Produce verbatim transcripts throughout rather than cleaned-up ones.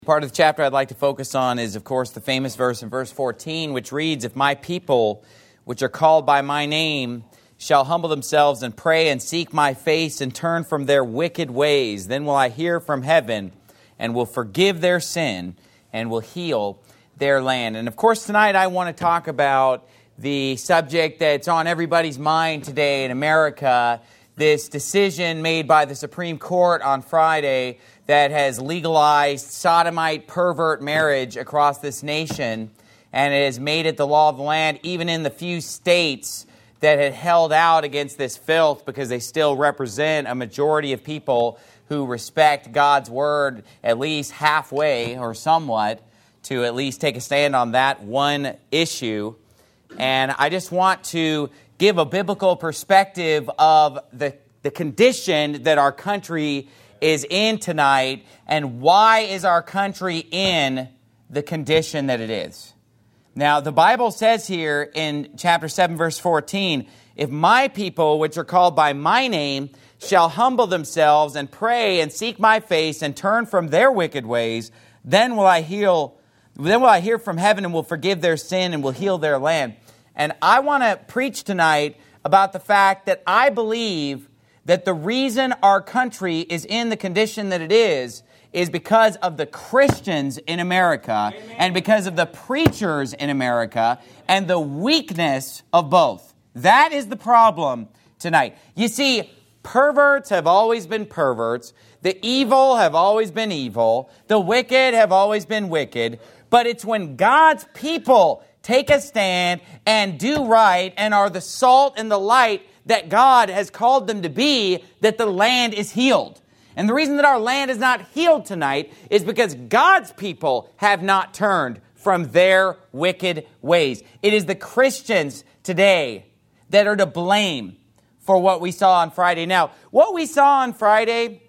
Part of the chapter I'd like to focus on is, of course, the famous verse in verse fourteen, which reads, "If my people, which are called by my name, shall humble themselves and pray and seek my face and turn from their wicked ways, then will I hear from heaven and will forgive their sin and will heal their land." And, of course, tonight I want to talk about the subject that's on everybody's mind today in America, this decision made by the Supreme Court on Friday that has legalized sodomite pervert marriage across this nation, and it has made it the law of the land, even in the few states that had held out against this filth because they still represent a majority of people who respect God's word at least halfway or somewhat to at least take a stand on that one issue. And I just want to give a biblical perspective of the, the condition that our country is in tonight, and why is our country in the condition that it is. Now, the Bible says here in chapter seven, verse fourteen, "If my people, which are called by my name, shall humble themselves and pray and seek my face and turn from their wicked ways, then will I heal, then will I hear from heaven and will forgive their sin and will heal their land." And I want to preach tonight about the fact that I believe that the reason our country is in the condition that it is is because of the Christians in America. Amen. And because of the preachers in America and the weakness of both. That is the problem tonight. You see, perverts have always been perverts. The evil have always been evil. The wicked have always been wicked. But it's when God's people take a stand and do right and are the salt and the light that God has called them to be, that the land is healed. And the reason that our land is not healed tonight is because God's people have not turned from their wicked ways. It is the Christians today that are to blame for what we saw on Friday. Now, what we saw on Friday,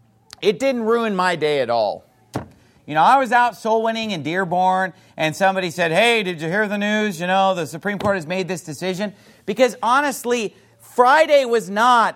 it didn't ruin my day at all. You know, I was out soul winning in Dearborn, and somebody said, "Hey, did you hear the news? You know, the Supreme Court has made this decision." Because honestly, Friday was not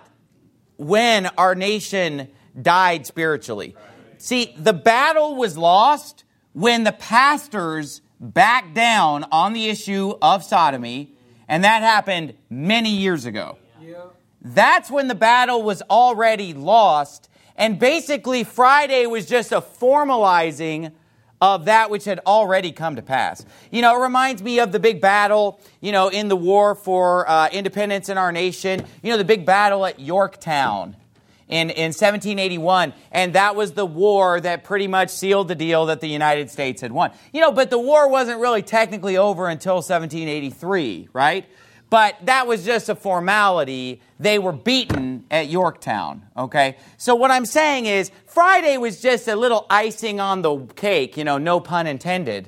when our nation died spiritually. See, the battle was lost when the pastors backed down on the issue of sodomy, and that happened many years ago. Yeah. That's when the battle was already lost, and basically Friday was just a formalizing of that which had already come to pass. You know, it reminds me of the big battle, you know, in the war for uh, independence in our nation. You know, the big battle at Yorktown in, in seventeen eighty-one. And that was the war that pretty much sealed the deal that the United States had won. You know, but the war wasn't really technically over until seventeen eighty-three, right? But that was just a formality. They were beaten at Yorktown, okay? So what I'm saying is, Friday was just a little icing on the cake, you know, no pun intended.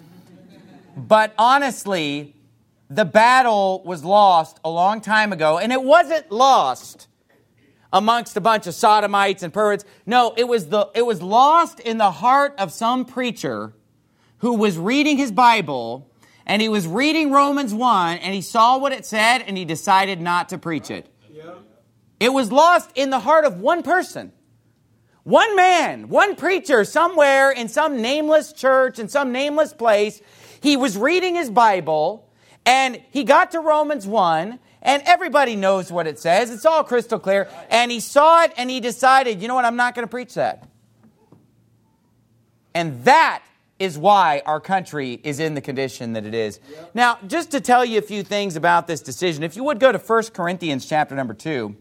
But honestly, the battle was lost a long time ago, and it wasn't lost amongst a bunch of sodomites and perverts. No, it was the it was lost in the heart of some preacher who was reading his Bible, and he was reading Romans one, and he saw what it said, and he decided not to preach it. Yeah. It was lost in the heart of one person. One man, one preacher, somewhere in some nameless church, in some nameless place. He was reading his Bible, and he got to Romans one, and everybody knows what it says. It's all crystal clear. And he saw it, and he decided, you know what, I'm not going to preach that. And that is why our country is in the condition that it is. Yep. Now, just to tell you a few things about this decision, if you would go to First Corinthians chapter number two.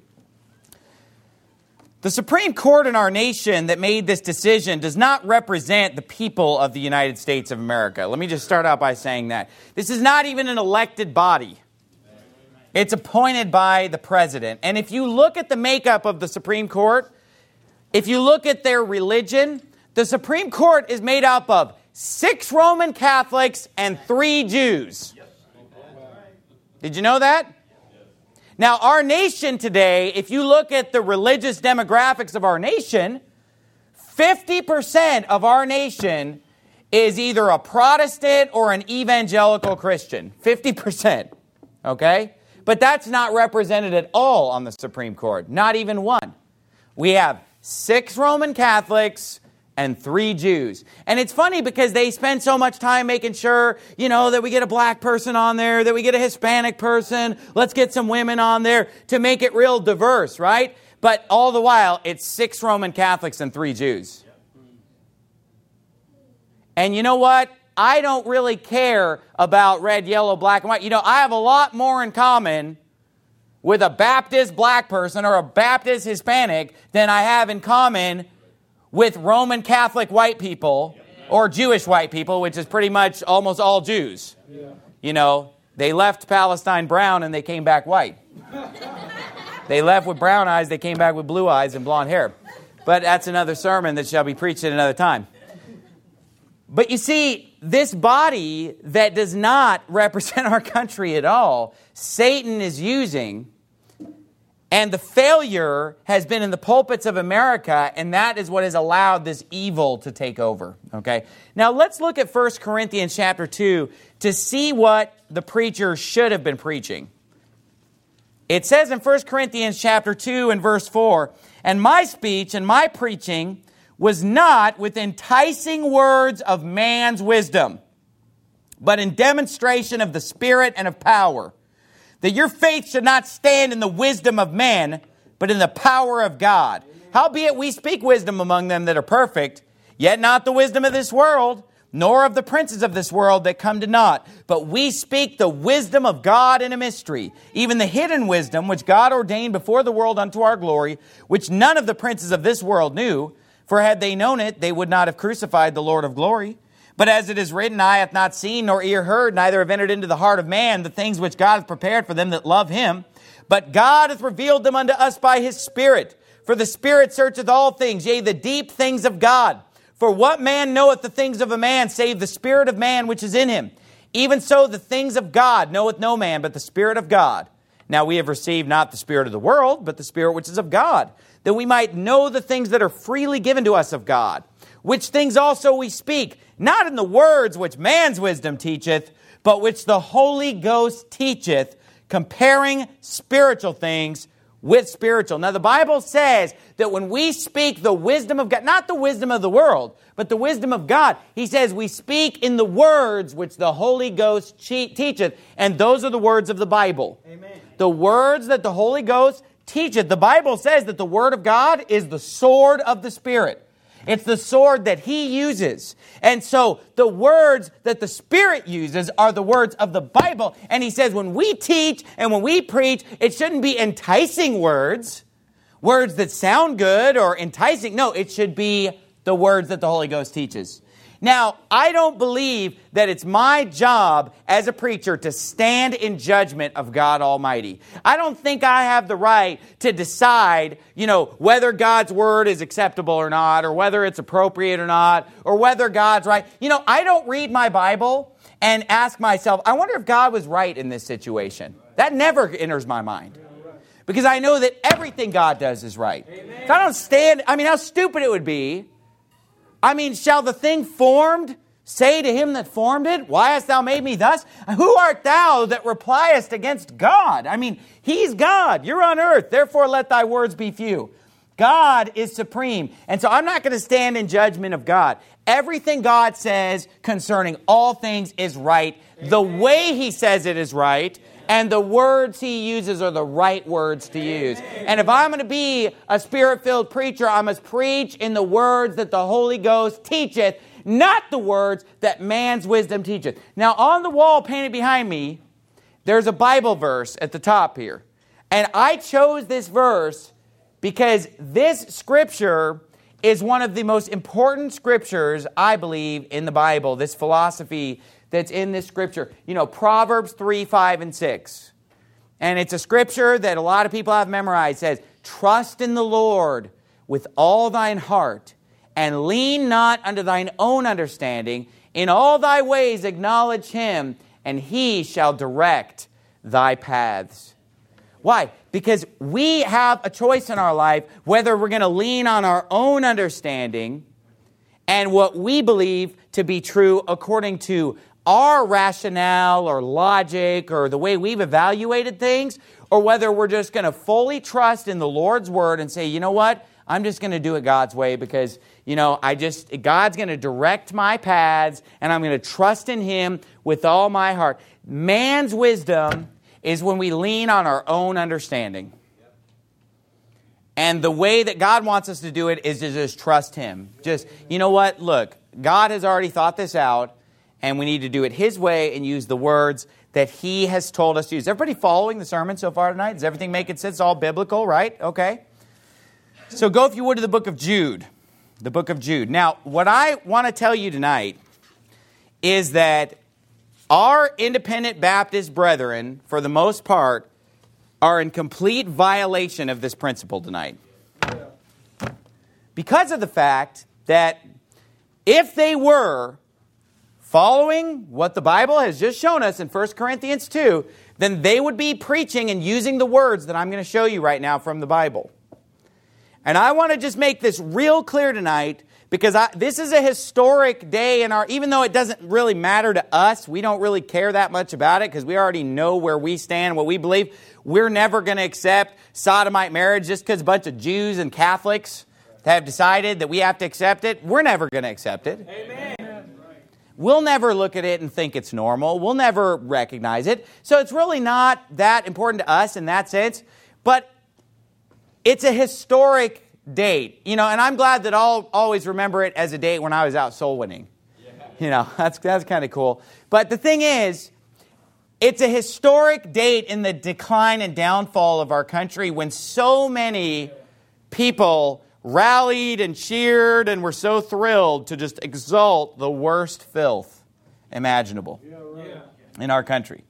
The Supreme Court in our nation that made this decision does not represent the people of the United States of America. Let me just start out by saying that. This is not even an elected body. It's appointed by the president. And if you look at the makeup of the Supreme Court, if you look at their religion, the Supreme Court is made up of six Roman Catholics and three Jews. Did you know that? Now, our nation today, if you look at the religious demographics of our nation, fifty percent of our nation is either a Protestant or an evangelical Christian. fifty percent. Okay? But that's not represented at all on the Supreme Court. Not even one. We have six Roman Catholics and three Jews. And it's funny because they spend so much time making sure, you know, that we get a black person on there, that we get a Hispanic person, let's get some women on there to make it real diverse, right? But all the while, it's six Roman Catholics and three Jews. And you know what? I don't really care about red, yellow, black, and white. You know, I have a lot more in common with a Baptist black person or a Baptist Hispanic than I have in common with Roman Catholic white people or Jewish white people, which is pretty much almost all Jews. You know, they left Palestine brown and they came back white. They left with brown eyes, they came back with blue eyes and blonde hair. But that's another sermon that shall be preached at another time. But you see, this body that does not represent our country at all, Satan is using, and the failure has been in the pulpits of America, and that is what has allowed this evil to take over. Okay. Now let's look at First Corinthians chapter two to see what the preacher should have been preaching. It says in First Corinthians chapter two and verse four, "And my speech and my preaching was not with enticing words of man's wisdom, but in demonstration of the Spirit and of power, that your faith should not stand in the wisdom of man, but in the power of God. Howbeit we speak wisdom among them that are perfect, yet not the wisdom of this world, nor of the princes of this world that come to naught. But we speak the wisdom of God in a mystery, even the hidden wisdom which God ordained before the world unto our glory, which none of the princes of this world knew. For had they known it, they would not have crucified the Lord of glory. But as it is written, eye hath not seen, nor ear heard, neither have entered into the heart of man the things which God hath prepared for them that love him. But God hath revealed them unto us by his Spirit. For the Spirit searcheth all things, yea, the deep things of God. For what man knoweth the things of a man, save the spirit of man which is in him? Even so the things of God knoweth no man, but the Spirit of God. Now we have received not the spirit of the world, but the Spirit which is of God, that we might know the things that are freely given to us of God. Which things also we speak, not in the words which man's wisdom teacheth, but which the Holy Ghost teacheth, comparing spiritual things with spiritual." Now the Bible says that when we speak the wisdom of God, not the wisdom of the world, but the wisdom of God, he says we speak in the words which the Holy Ghost teacheth, and those are the words of the Bible. Amen. The words that the Holy Ghost teacheth. The Bible says that the Word of God is the sword of the Spirit. It's the sword that he uses. And so the words that the Spirit uses are the words of the Bible. And he says when we teach and when we preach, it shouldn't be enticing words, words that sound good or enticing. No, it should be the words that the Holy Ghost teaches. Now, I don't believe that it's my job as a preacher to stand in judgment of God Almighty. I don't think I have the right to decide, you know, whether God's word is acceptable or not, or whether it's appropriate or not, or whether God's right. You know, I don't read my Bible and ask myself, I wonder if God was right in this situation. That never enters my mind. Because I know that everything God does is right. Amen. So I don't stand, I mean, how stupid it would be. I mean, shall the thing formed say to him that formed it, why hast thou made me thus? Who art thou that repliest against God? I mean, he's God. You're on earth. Therefore, let thy words be few. God is supreme. And so I'm not going to stand in judgment of God. Everything God says concerning all things is right. The way he says it is right. And the words he uses are the right words to use. And if I'm going to be a Spirit-filled preacher, I must preach in the words that the Holy Ghost teacheth, not the words that man's wisdom teacheth. Now, on the wall painted behind me, there's a Bible verse at the top here. And I chose this verse because this scripture is one of the most important scriptures, I believe, in the Bible, this philosophy that's in this scripture. You know, Proverbs three, five, and six. And it's a scripture that a lot of people have memorized. It says, trust in the Lord with all thine heart, and lean not unto thine own understanding. In all thy ways acknowledge him, and he shall direct thy paths. Why? Because we have a choice in our life whether we're going to lean on our own understanding and what we believe to be true according to our rationale or logic or the way we've evaluated things, or whether we're just going to fully trust in the Lord's Word and say, you know what? I'm just going to do it God's way because, you know, I just, God's going to direct my paths and I'm going to trust in Him with all my heart. Man's wisdom is when we lean on our own understanding. And the way that God wants us to do it is to just trust Him. Just, you know what? Look, God has already thought this out, and we need to do it His way and use the words that He has told us to use. Everybody following the sermon so far tonight? Does everything make sense? It's all biblical, right? Okay. So go, if you would, to the book of Jude. The book of Jude. Now, what I want to tell you tonight is that our independent Baptist brethren, for the most part, are in complete violation of this principle tonight. Because of the fact that if they were following what the Bible has just shown us in First Corinthians two, then they would be preaching and using the words that I'm going to show you right now from the Bible. And I want to just make this real clear tonight, because I, this is a historic day in our, even though it doesn't really matter to us, we don't really care that much about it because we already know where we stand, what we believe. We're never going to accept sodomite marriage just because a bunch of Jews and Catholics have decided that we have to accept it. We're never going to accept it. Amen. We'll never look at it and think it's normal. We'll never recognize it. So it's really not that important to us in that sense. But it's a historic date. You know, and I'm glad that I'll always remember it as a date when I was out soul winning. Yeah. You know, that's that's kind of cool. But the thing is, it's a historic date in the decline and downfall of our country when so many people rallied and cheered and were so thrilled to just exalt the worst filth imaginable yeah, right. in our country.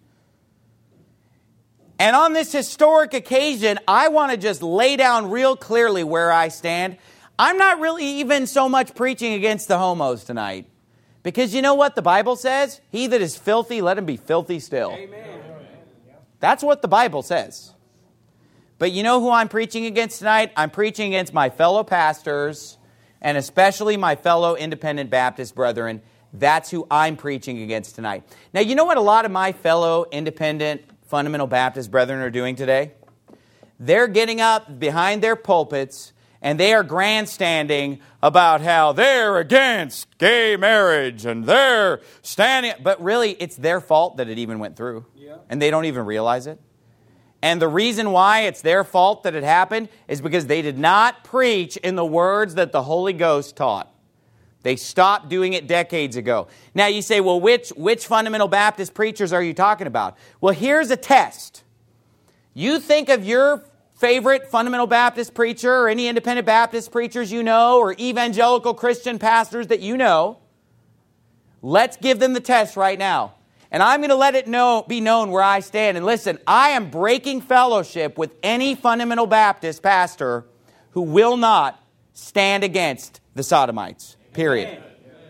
And on this historic occasion, I want to just lay down real clearly where I stand. I'm not really even so much preaching against the homos tonight. Because you know what the Bible says? He that is filthy, let him be filthy still. Amen. That's what the Bible says. But you know who I'm preaching against tonight? I'm preaching against my fellow pastors, and especially my fellow independent Baptist brethren. That's who I'm preaching against tonight. Now, you know what a lot of my fellow independent fundamental Baptist brethren are doing today? They're getting up behind their pulpits and they are grandstanding about how they're against gay marriage and they're standing. But really, it's their fault that it even went through. Yeah. And they don't even realize it. And the reason why it's their fault that it happened is because they did not preach in the words that the Holy Ghost taught. They stopped doing it decades ago. Now you say, well, which, which fundamental Baptist preachers are you talking about? Well, here's a test. You think of your favorite fundamental Baptist preacher or any independent Baptist preachers you know or evangelical Christian pastors that you know. Let's give them the test right now. And I'm going to let it know, be known where I stand. And listen, I am breaking fellowship with any fundamental Baptist pastor who will not stand against the sodomites. Period.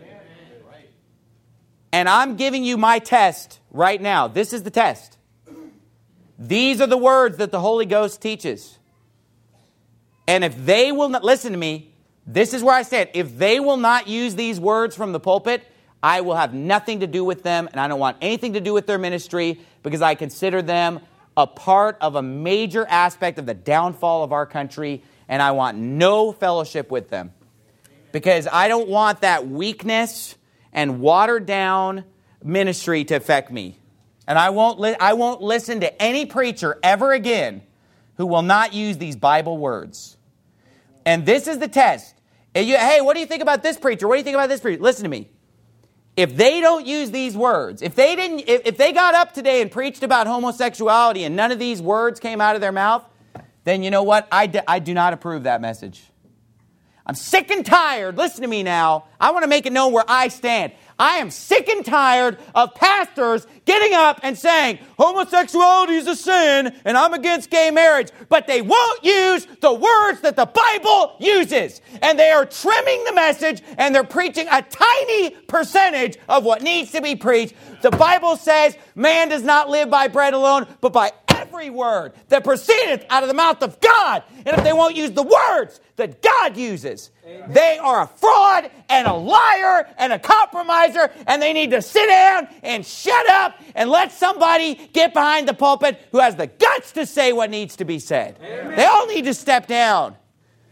And I'm giving you my test right now. This is the test. These are the words that the Holy Ghost teaches. And if they will not, listen to me, this is where I stand. If they will not use these words from the pulpit, I will have nothing to do with them, and I don't want anything to do with their ministry because I consider them a part of a major aspect of the downfall of our country, and I want no fellowship with them. Because I don't want that weakness and watered down ministry to affect me. And I won't li- I won't listen to any preacher ever again who will not use these Bible words. And this is the test. And you, hey, what do you think about this preacher? What do you think about this preacher? Listen to me. If they don't use these words, if they didn't, if, if they got up today and preached about homosexuality and none of these words came out of their mouth, then you know what? I, d- I do not approve that message. I'm sick and tired. Listen to me now. I want to make it known where I stand. I am sick and tired of pastors getting up and saying, homosexuality is a sin and I'm against gay marriage. But they won't use the words that the Bible uses. And they are trimming the message and they're preaching a tiny percentage of what needs to be preached. The Bible says man does not live by bread alone, but by every word that proceedeth out of the mouth of God. And if they won't use the words that God uses, amen, they are a fraud and a liar and a compromiser, and they need to sit down and shut up and let somebody get behind the pulpit who has the guts to say what needs to be said. Amen. They all need to step down.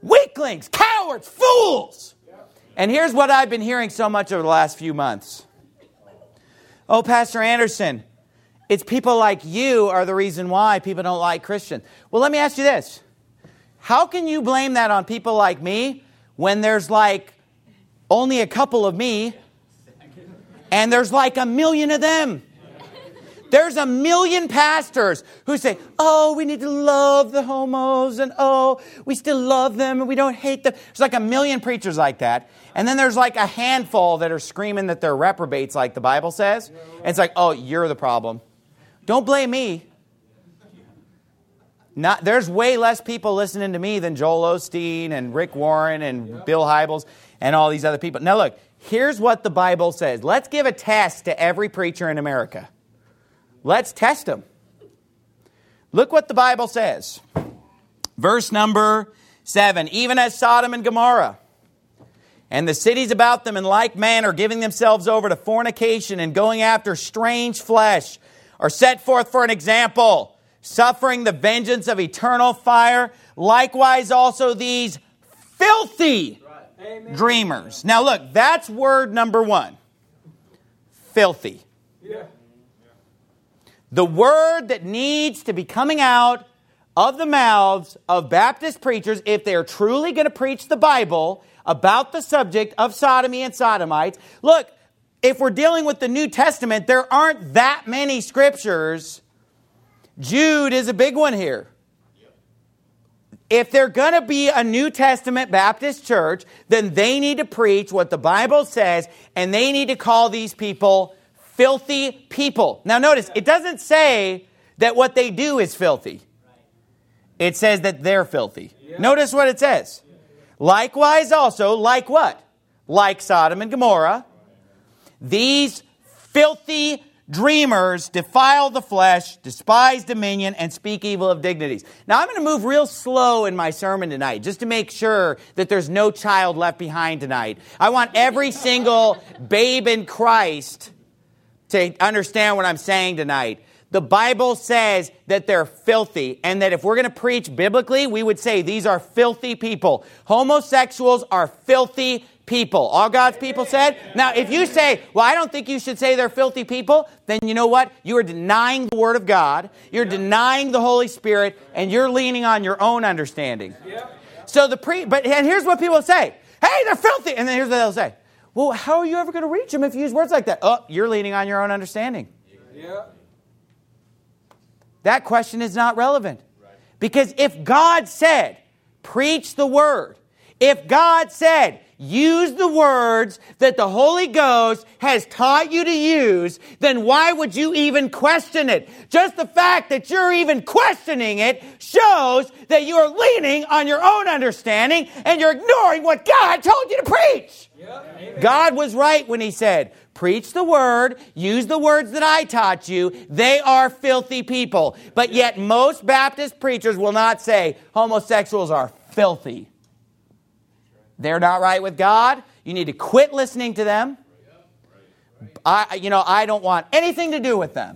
Weaklings, cowards, fools. And here's what I've been hearing so much over the last few months. Oh, Pastor Anderson, it's people like you are the reason why people don't like Christians. Well, let me ask you this. How can you blame that on people like me when there's like only a couple of me and there's like a million of them? There's a million pastors who say, oh, we need to love the homos, and oh, we still love them and we don't hate them. There's like a million preachers like that. And then there's like a handful that are screaming that they're reprobates like the Bible says. And it's like, oh, you're the problem. Don't blame me. Not, there's way less people listening to me than Joel Osteen and Rick Warren and Bill Hybels and all these other people. Now look, here's what the Bible says. Let's give a test to every preacher in America. Let's test them. Look what the Bible says. Verse number seven. Even as Sodom and Gomorrah and the cities about them in like manner, giving themselves over to fornication and going after strange flesh, are set forth for an example, suffering the vengeance of eternal fire. Likewise also these filthy right. dreamers. Now look, that's word number one. Filthy. Yeah. The word that needs to be coming out of the mouths of Baptist preachers, if they're truly going to preach the Bible about the subject of sodomy and sodomites. Look, if we're dealing with the New Testament, there aren't that many scriptures. Jude is a big one here. If they're going to be a New Testament Baptist church, then they need to preach what the Bible says, and they need to call these people filthy people. Now notice, it doesn't say that what they do is filthy. It says that they're filthy. Yeah. Notice what it says. Likewise also, like what? Like Sodom and Gomorrah. These filthy dreamers defile the flesh, despise dominion, and speak evil of dignities. Now I'm going to move real slow in my sermon tonight, just to make sure that there's no child left behind tonight. I want every single babe in Christ to understand what I'm saying tonight. The Bible says that they're filthy, and that if we're going to preach biblically, we would say these are filthy people. Homosexuals are filthy people. All God's people said? Now, if you say, well, I don't think you should say they're filthy people, then you know what? You are denying the Word of God, you're denying the Holy Spirit, and you're leaning on your own understanding. So the pre, but and here's what people say. Hey, they're filthy! And then here's what they'll say. Well, how are you ever going to reach them if you use words like that? Oh, you're leaning on your own understanding. Yeah. That question is not relevant. Because if God said, preach the word, if God said, use the words that the Holy Ghost has taught you to use, then why would you even question it? Just the fact that you're even questioning it shows that you're leaning on your own understanding and you're ignoring what God told you to preach. Yeah. God was right when He said, preach the word, use the words that I taught you. They are filthy people. But yet most Baptist preachers will not say homosexuals are filthy. They're not right with God. You need to quit listening to them. I, you know, I don't want anything to do with them.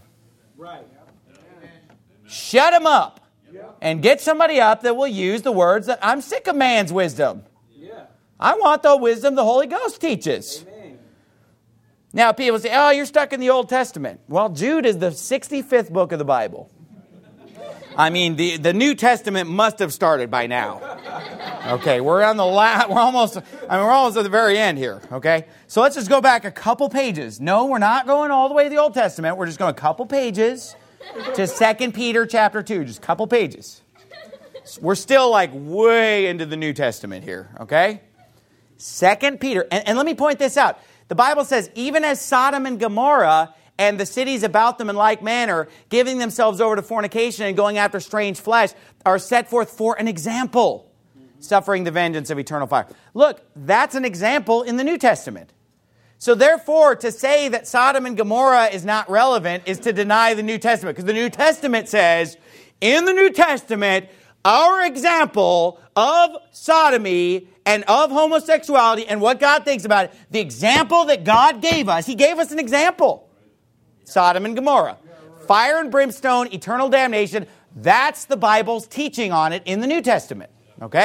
Shut them up and get somebody up that will use the words that I'm sick of man's wisdom. I want the wisdom the Holy Ghost teaches. Amen. Now people say, oh, you're stuck in the Old Testament. Well, Jude is the sixty-fifth book of the Bible. I mean, the, the New Testament must have started by now. Okay, we're on the last, we're almost, I mean, we're almost at the very end here, okay? So let's just go back a couple pages. No, we're not going all the way to the Old Testament. We're just going a couple pages to Second Peter chapter two, just a couple pages. We're still like way into the New Testament here, okay? Second Peter, and, and let me point this out. The Bible says, even as Sodom and Gomorrah and the cities about them in like manner, giving themselves over to fornication and going after strange flesh, are set forth for an example, suffering the vengeance of eternal fire. Look, that's an example in the New Testament. So therefore, to say that Sodom and Gomorrah is not relevant is to deny the New Testament. Because the New Testament says, in the New Testament, our example of sodomy and of homosexuality and what God thinks about it, the example that God gave us, He gave us an example. Sodom and Gomorrah. Fire and brimstone, eternal damnation. That's the Bible's teaching on it in the New Testament. Okay?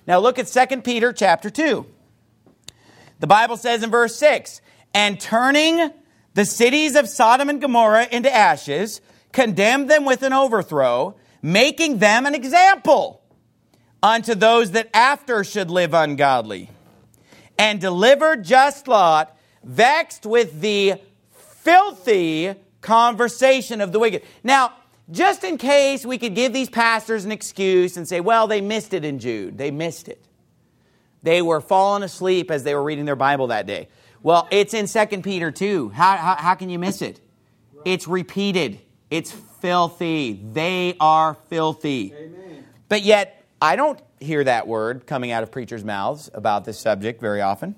Now look at Second Peter chapter two. The Bible says in verse six, and turning the cities of Sodom and Gomorrah into ashes, condemned them with an overthrow, making them an example unto those that after should live ungodly, and delivered just Lot, vexed with the filthy conversation of the wicked. Now, just in case we could give these pastors an excuse and say, well, they missed it in Jude. They missed it. They were falling asleep as they were reading their Bible that day. Well, it's in Second Peter two. How, how, how can you miss it? It's repeated. It's filthy. They are filthy. Amen. But yet, I don't hear that word coming out of preachers' mouths about this subject very often.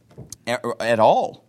At all.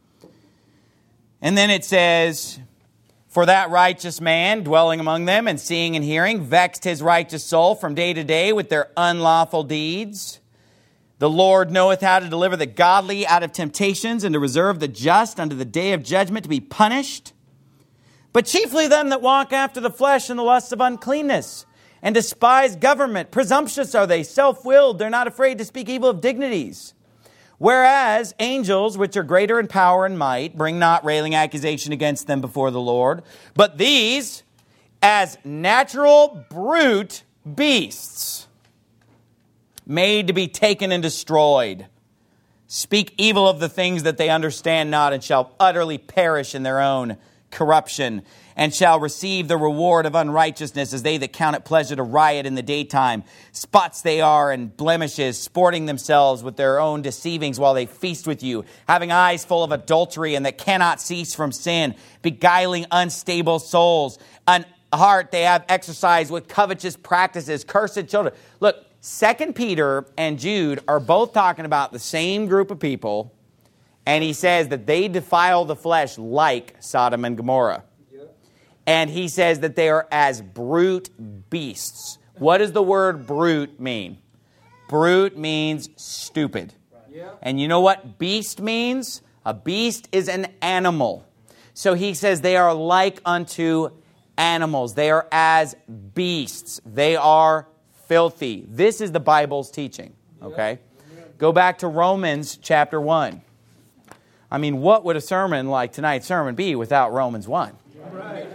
And then it says, for that righteous man dwelling among them and seeing and hearing vexed his righteous soul from day to day with their unlawful deeds. The Lord knoweth how to deliver the godly out of temptations and to reserve the just unto the day of judgment to be punished. But chiefly them that walk after the flesh and the lusts of uncleanness and despise government. Presumptuous are they, self-willed. They're not afraid to speak evil of dignities. Whereas angels, which are greater in power and might, bring not railing accusation against them before the Lord. But these, as natural brute beasts, made to be taken and destroyed, speak evil of the things that they understand not, and shall utterly perish in their own corruption, and shall receive the reward of unrighteousness as they that count it pleasure to riot in the daytime. Spots they are and blemishes, sporting themselves with their own deceivings while they feast with you, having eyes full of adultery and that cannot cease from sin, beguiling unstable souls. An heart they have exercised with covetous practices, cursed children. Look, Second Peter and Jude are both talking about the same group of people, and he says that they defile the flesh like Sodom and Gomorrah. Yep. And he says that they are as brute beasts. What does the word brute mean? Brute means stupid. Yep. And you know what beast means? A beast is an animal. So he says they are like unto animals. They are as beasts. They are filthy. This is the Bible's teaching. Okay? Yep. Go back to Romans chapter one. I mean, what would a sermon like tonight's sermon be without Romans one? Right.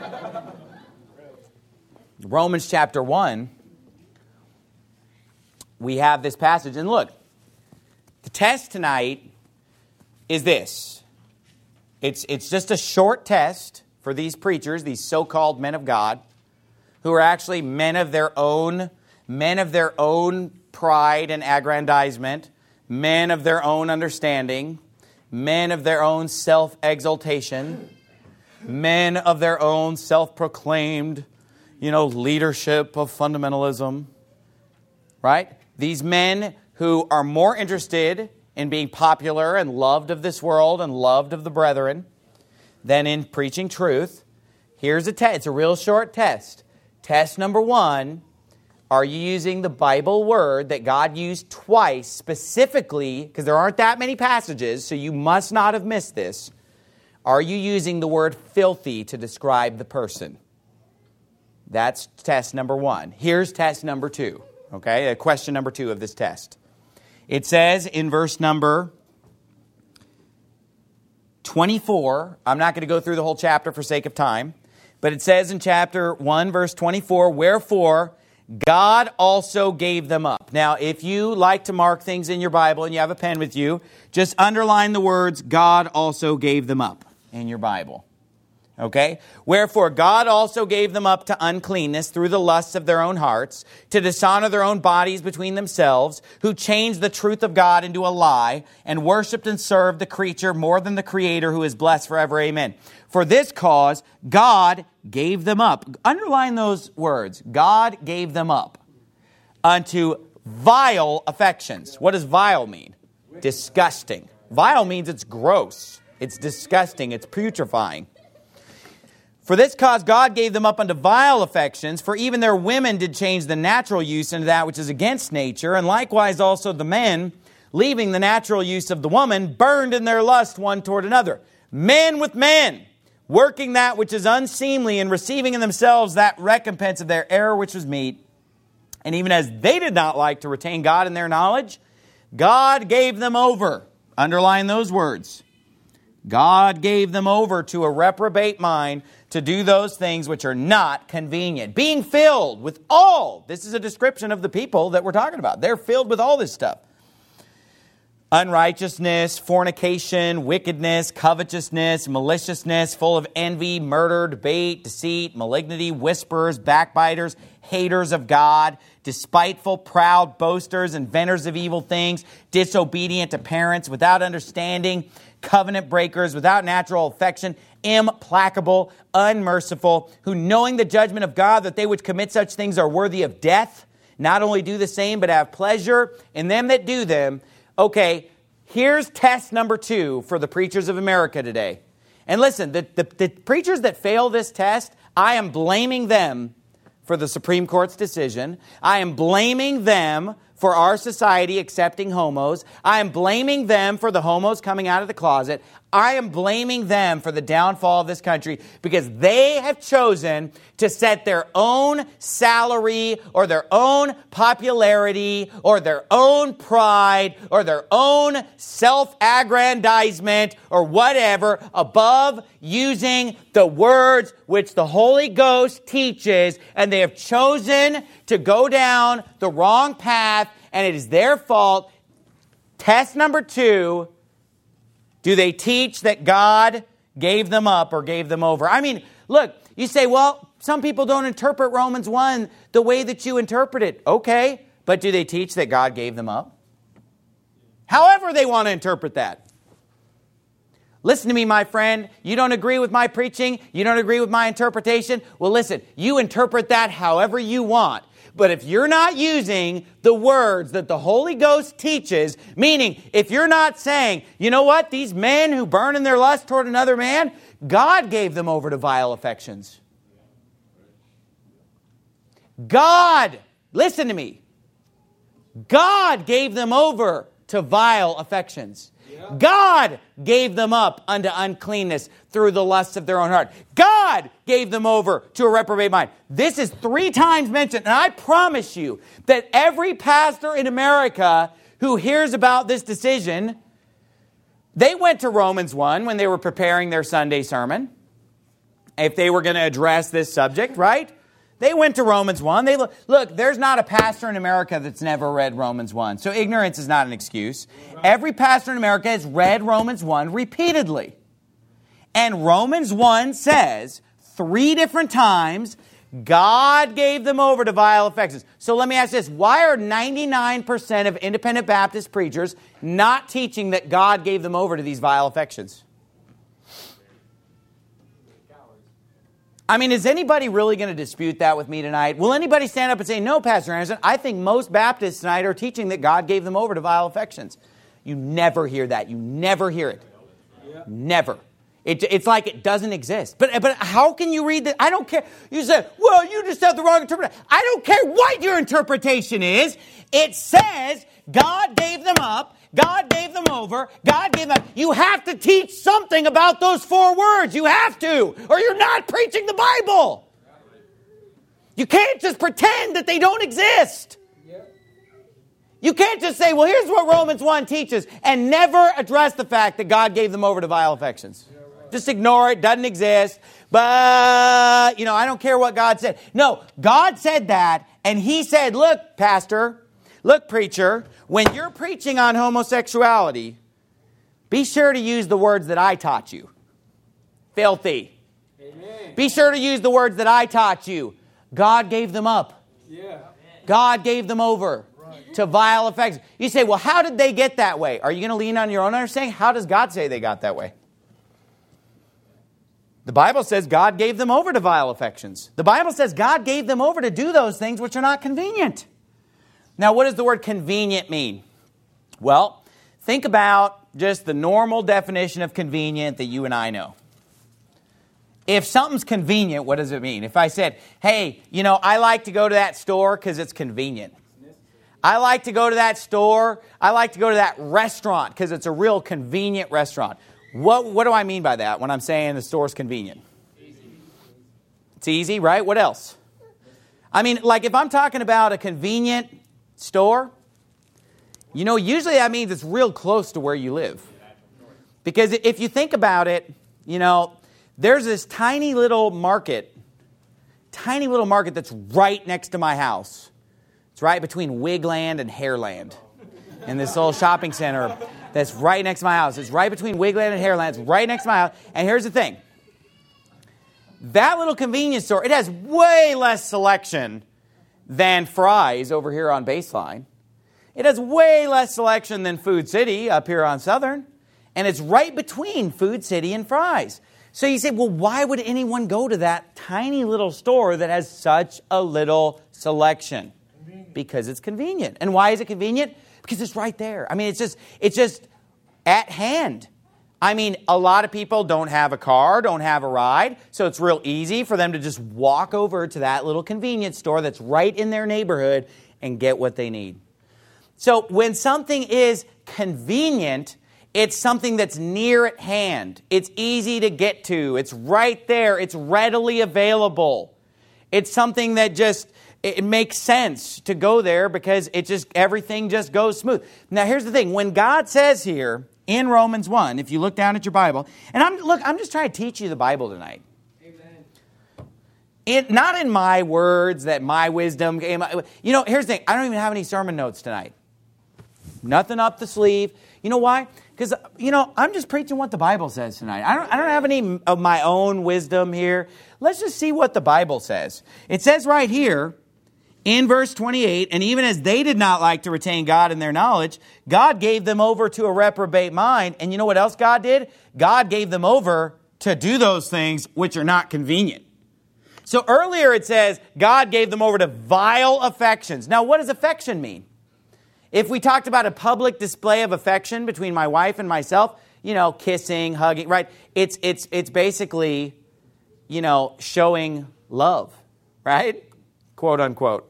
Romans chapter one, we have this passage. And look, the test tonight is this. It's, it's just a short test for these preachers, these so-called men of God, who are actually men of their own, men of their own pride and aggrandizement, men of their own understanding, men of their own self-exaltation, men of their own self-proclaimed, you know, leadership of fundamentalism, right? These men who are more interested in being popular and loved of this world and loved of the brethren than in preaching truth. Here's a test. It's a real short test. Test number one. Are you using the Bible word that God used twice specifically, because there aren't that many passages, so you must not have missed this. Are you using the word filthy to describe the person? That's test number one. Here's test number two. Okay, question number two of this test. It says in verse number twenty-four, I'm not going to go through the whole chapter for sake of time, but it says in chapter one, verse twenty-four, wherefore God also gave them up. Now, if you like to mark things in your Bible and you have a pen with you, just underline the words, God also gave them up in your Bible. Okay? Wherefore, God also gave them up to uncleanness through the lusts of their own hearts, to dishonor their own bodies between themselves, who changed the truth of God into a lie, and worshipped and served the creature more than the Creator, who is blessed forever. Amen. For this cause, God gave them up. Underline those words. God gave them up unto vile affections. What does vile mean? Disgusting. Vile means it's gross. It's disgusting. It's putrefying. For this cause God gave them up unto vile affections, for even their women did change the natural use into that which is against nature, and likewise also the men, leaving the natural use of the woman, burned in their lust one toward another. Men with men, working that which is unseemly, and receiving in themselves that recompense of their error which was meet. And even as they did not like to retain God in their knowledge, God gave them over. Underline those words. God gave them over to a reprobate mind to do those things which are not convenient. Being filled with all. This is a description of the people that we're talking about. They're filled with all this stuff. Unrighteousness, fornication, wickedness, covetousness, maliciousness, full of envy, murder, debate, deceit, malignity, whisperers, backbiters, haters of God, despiteful, proud, boasters, inventors of evil things, disobedient to parents, without understanding, covenant breakers, without natural affection, implacable, unmerciful, who knowing the judgment of God that they which commit such things are worthy of death, not only do the same, but have pleasure in them that do them. Okay, here's test number two for the preachers of America today. And listen, the, the, the preachers that fail this test, I am blaming them for the Supreme Court's decision. I am blaming them for our society accepting homos. I am blaming them for the homos coming out of the closet. I am blaming them for the downfall of this country because they have chosen to set their own salary or their own popularity or their own pride or their own self-aggrandizement or whatever above using the words which the Holy Ghost teaches, and they have chosen to go down the wrong path, and it is their fault. Test number two, do they teach that God gave them up or gave them over? I mean, look, you say, well, some people don't interpret Romans one the way that you interpret it. Okay, but do they teach that God gave them up? However they want to interpret that. Listen to me, my friend. You don't agree with my preaching? You don't agree with my interpretation? Well, listen, you interpret that however you want. But if you're not using the words that the Holy Ghost teaches, meaning if you're not saying, you know what, these men who burn in their lust toward another man, God gave them over to vile affections. God, listen to me, God gave them over to vile affections. God gave them up unto uncleanness through the lusts of their own heart. God gave them over to a reprobate mind. This is three times mentioned, and I promise you that every pastor in America who hears about this decision, they went to Romans one when they were preparing their Sunday sermon. If they were going to address this subject, right? They went to Romans one. They look, look, there's not a pastor in America that's never read Romans one. So ignorance is not an excuse. Every pastor in America has read Romans one repeatedly. And Romans one says three different times, God gave them over to vile affections. So let me ask this. Why are ninety-nine percent of independent Baptist preachers not teaching that God gave them over to these vile affections? I mean, is anybody really going to dispute that with me tonight? Will anybody stand up and say, no, Pastor Anderson, I think most Baptists tonight are teaching that God gave them over to vile affections. You never hear that. You never hear it. Yeah. Never. It, it's like it doesn't exist. But, but how can you read that? I don't care. You say, well, you just have the wrong interpretation. I don't care what your interpretation is. It says God gave them up. God gave them over. God gave them. You have to teach something about those four words. You have to, or you're not preaching the Bible. You can't just pretend that they don't exist. You can't just say, well, here's what Romans one teaches, and never address the fact that God gave them over to vile affections. Just ignore it. Doesn't exist. But, you know, I don't care what God said. No, God said that, and He said, look, Pastor, look, preacher, when you're preaching on homosexuality, be sure to use the words that I taught you. Filthy. Amen. Be sure to use the words that I taught you. God gave them up. Yeah. God gave them over right. to vile affections. You say, well, how did they get that way? Are you going to lean on your own understanding? How does God say they got that way? The Bible says God gave them over to vile affections. The Bible says God gave them over to do those things which are not convenient. Now, what does the word convenient mean? Well, think about just the normal definition of convenient that you and I know. If something's convenient, what does it mean? If I said, hey, you know, I like to go to that store because it's convenient. I like to go to that store. I like to go to that restaurant because it's a real convenient restaurant. What, what do I mean by that when I'm saying the store's convenient? Easy. It's easy, right? What else? I mean, like if I'm talking about a convenient store, you know, usually that means it's real close to where you live. Because if you think about it, you know, there's this tiny little market, tiny little market that's right next to my house. It's right between Wigland and Hairland. In this little shopping center that's right next to my house. It's right between Wigland and Hairland. It's right next to my house. And here's the thing. That little convenience store, it has way less selection than Fry's over here on Baseline. It has way less selection than Food City up here on Southern. And it's right between Food City and Fry's. So you say, well, why would anyone go to that tiny little store that has such a little selection? Convenient. Because it's convenient. And why is it convenient? Because it's right there. I mean, it's just it's just at hand. I mean, a lot of people don't have a car, don't have a ride, so it's real easy for them to just walk over to that little convenience store that's right in their neighborhood and get what they need. So when something is convenient, it's something that's near at hand. It's easy to get to. It's right there. It's readily available. It's something that just, it makes sense to go there because it just, everything just goes smooth. Now here's the thing. When God says here in Romans one, if you look down at your Bible, and I'm look, I'm just trying to teach you the Bible tonight. Amen. It, not in my words, that my wisdom came. You know, here's the thing. I don't even have any sermon notes tonight. Nothing up the sleeve. You know why? Because, you know, I'm just preaching what the Bible says tonight. I don't, I don't have any of my own wisdom here. Let's just see what the Bible says. It says right here in verse twenty-eight, and even as they did not like to retain God in their knowledge, God gave them over to a reprobate mind. And you know what else God did? God gave them over to do those things which are not convenient. So earlier it says God gave them over to vile affections. Now, what does affection mean? If we talked about a public display of affection between my wife and myself, you know, kissing, hugging, right? It's it's it's basically, you know, showing love, right? Quote unquote.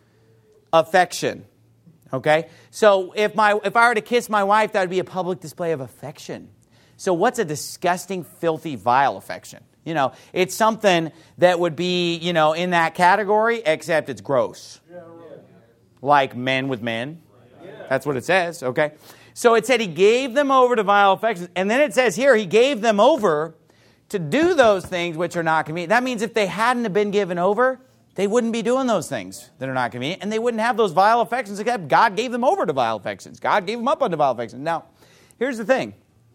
Affection. Okay? So if my if I were to kiss my wife, that would be a public display of affection. So what's a disgusting, filthy, vile affection? You know, it's something that would be, you know, in that category, except it's gross. Like men with men. That's what it says, okay? So it said he gave them over to vile affections. And then it says here, he gave them over to do those things which are not convenient. That means if they hadn't have been given over, they wouldn't be doing those things that are not convenient. And they wouldn't have those vile affections. Except God gave them over to vile affections. God gave them up unto vile affections. Now, here's the thing.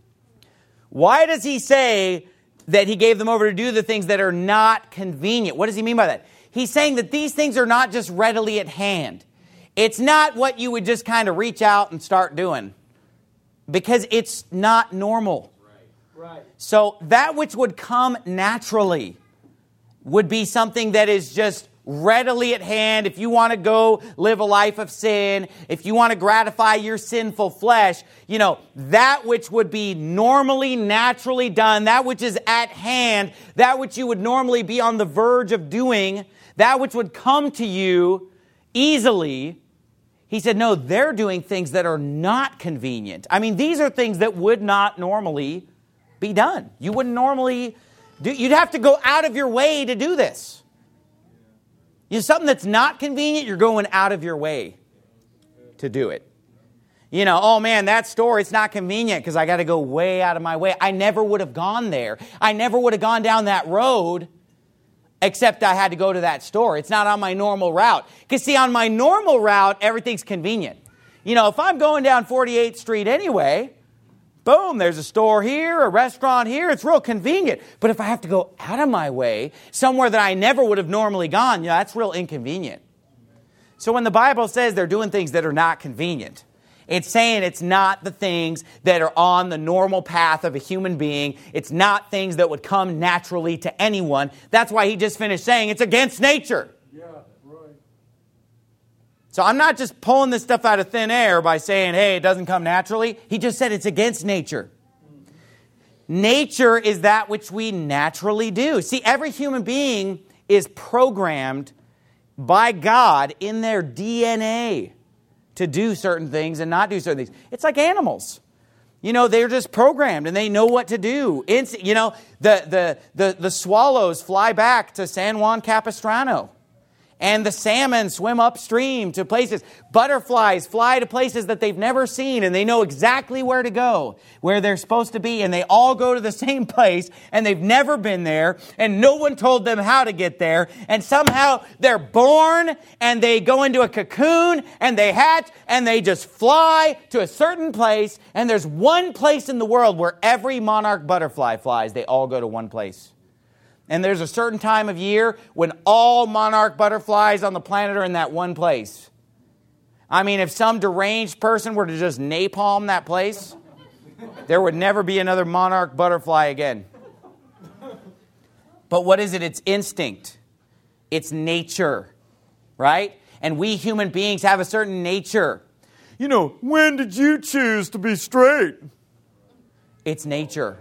Why does he say that he gave them over to do the things that are not convenient? What does he mean by that? He's saying that these things are not just readily at hand. It's not what you would just kind of reach out and start doing because it's not normal. Right. Right. So that which would come naturally would be something that is just readily at hand. If you want to go live a life of sin, if you want to gratify your sinful flesh, you know, that which would be normally, naturally done, that which is at hand, that which you would normally be on the verge of doing, that which would come to you easily. He said, no, they're doing things that are not convenient. I mean, these are things that would not normally be done. You wouldn't normally do, you'd have to go out of your way to do this. You know, something that's not convenient, you're going out of your way to do it. You know, oh man, that store, it's not convenient because I got to go way out of my way. I never would have gone there. I never would have gone down that road. Except I had to go to that store. It's not on my normal route. Because see, on my normal route, everything's convenient. You know, if I'm going down forty-eighth Street anyway, boom, there's a store here, a restaurant here. It's real convenient. But if I have to go out of my way, somewhere that I never would have normally gone, you know, that's real inconvenient. So when the Bible says they're doing things that are not convenient, it's saying it's not the things that are on the normal path of a human being. It's not things that would come naturally to anyone. That's why he just finished saying it's against nature. Yeah, right. So I'm not just pulling this stuff out of thin air by saying, hey, it doesn't come naturally. He just said it's against nature. Mm-hmm. Nature is that which we naturally do. See, every human being is programmed by God in their D N A. To do certain things and not do certain things. It's like animals. You know, they're just programmed and they know what to do. It's, you know, the, the, the, the swallows fly back to San Juan Capistrano. And the salmon swim upstream to places. Butterflies fly to places that they've never seen, and they know exactly where to go, where they're supposed to be, and they all go to the same place, and they've never been there, and no one told them how to get there, and somehow they're born, and they go into a cocoon, and they hatch, and they just fly to a certain place, and there's one place in the world where every monarch butterfly flies. They all go to one place. And there's a certain time of year when all monarch butterflies on the planet are in that one place. I mean, if some deranged person were to just napalm that place, there would never be another monarch butterfly again. But what is it? It's instinct. It's nature, right? And we human beings have a certain nature. You know, when did you choose to be straight? It's nature.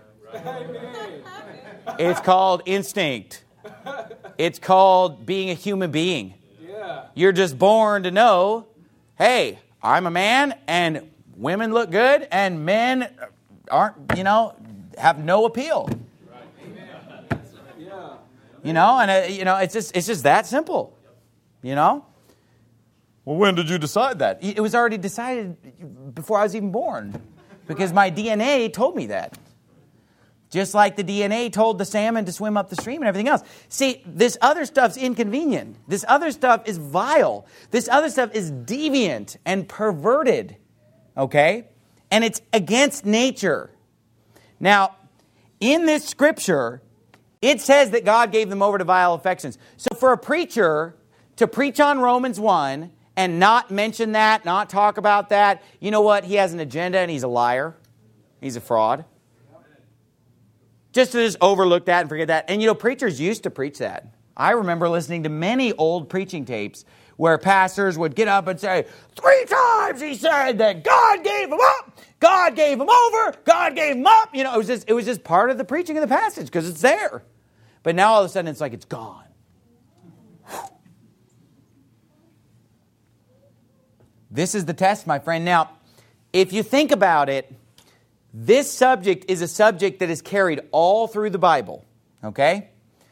It's called instinct. It's called being a human being. Yeah. You're just born to know, hey, I'm a man and women look good and men aren't, you know, have no appeal. Right. Yeah. You know, and uh, you know, it's just it's just that simple. You know? Well, when did you decide that? It was already decided before I was even born, because my D N A told me that. Just like the D N A told the salmon to swim up the stream and everything else. See, this other stuff's inconvenient. This other stuff is vile. This other stuff is deviant and perverted. Okay? And it's against nature. Now, in this scripture, it says that God gave them over to vile affections. So for a preacher to preach on Romans one and not mention that, not talk about that, you know what? He has an agenda and he's a liar. He's a fraud. Just to just overlook that and forget that. And you know, preachers used to preach that. I remember listening to many old preaching tapes where pastors would get up and say, three times he said that God gave him up, God gave him over, God gave him up. You know, it was just, it was just part of the preaching of the passage because it's there. But now all of a sudden it's like it's gone. This is the test, my friend. Now, if you think about it, this subject is a subject that is carried all through the Bible, okay?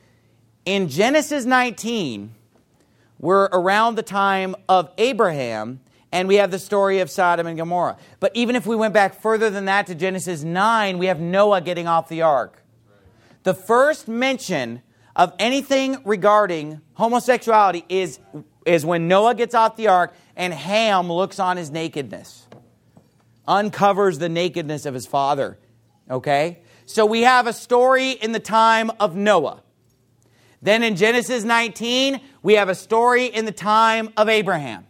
In Genesis nineteen, we're around the time of Abraham, and we have the story of Sodom and Gomorrah. But even if we went back further than that to Genesis nine, we have Noah getting off the ark. The first mention of anything regarding homosexuality is, is when Noah gets off the ark and Ham looks on his nakedness. Uncovers the nakedness of his father. Okay? So we have a story in the time of Noah. Then in Genesis nineteen, we have a story in the time of Abraham.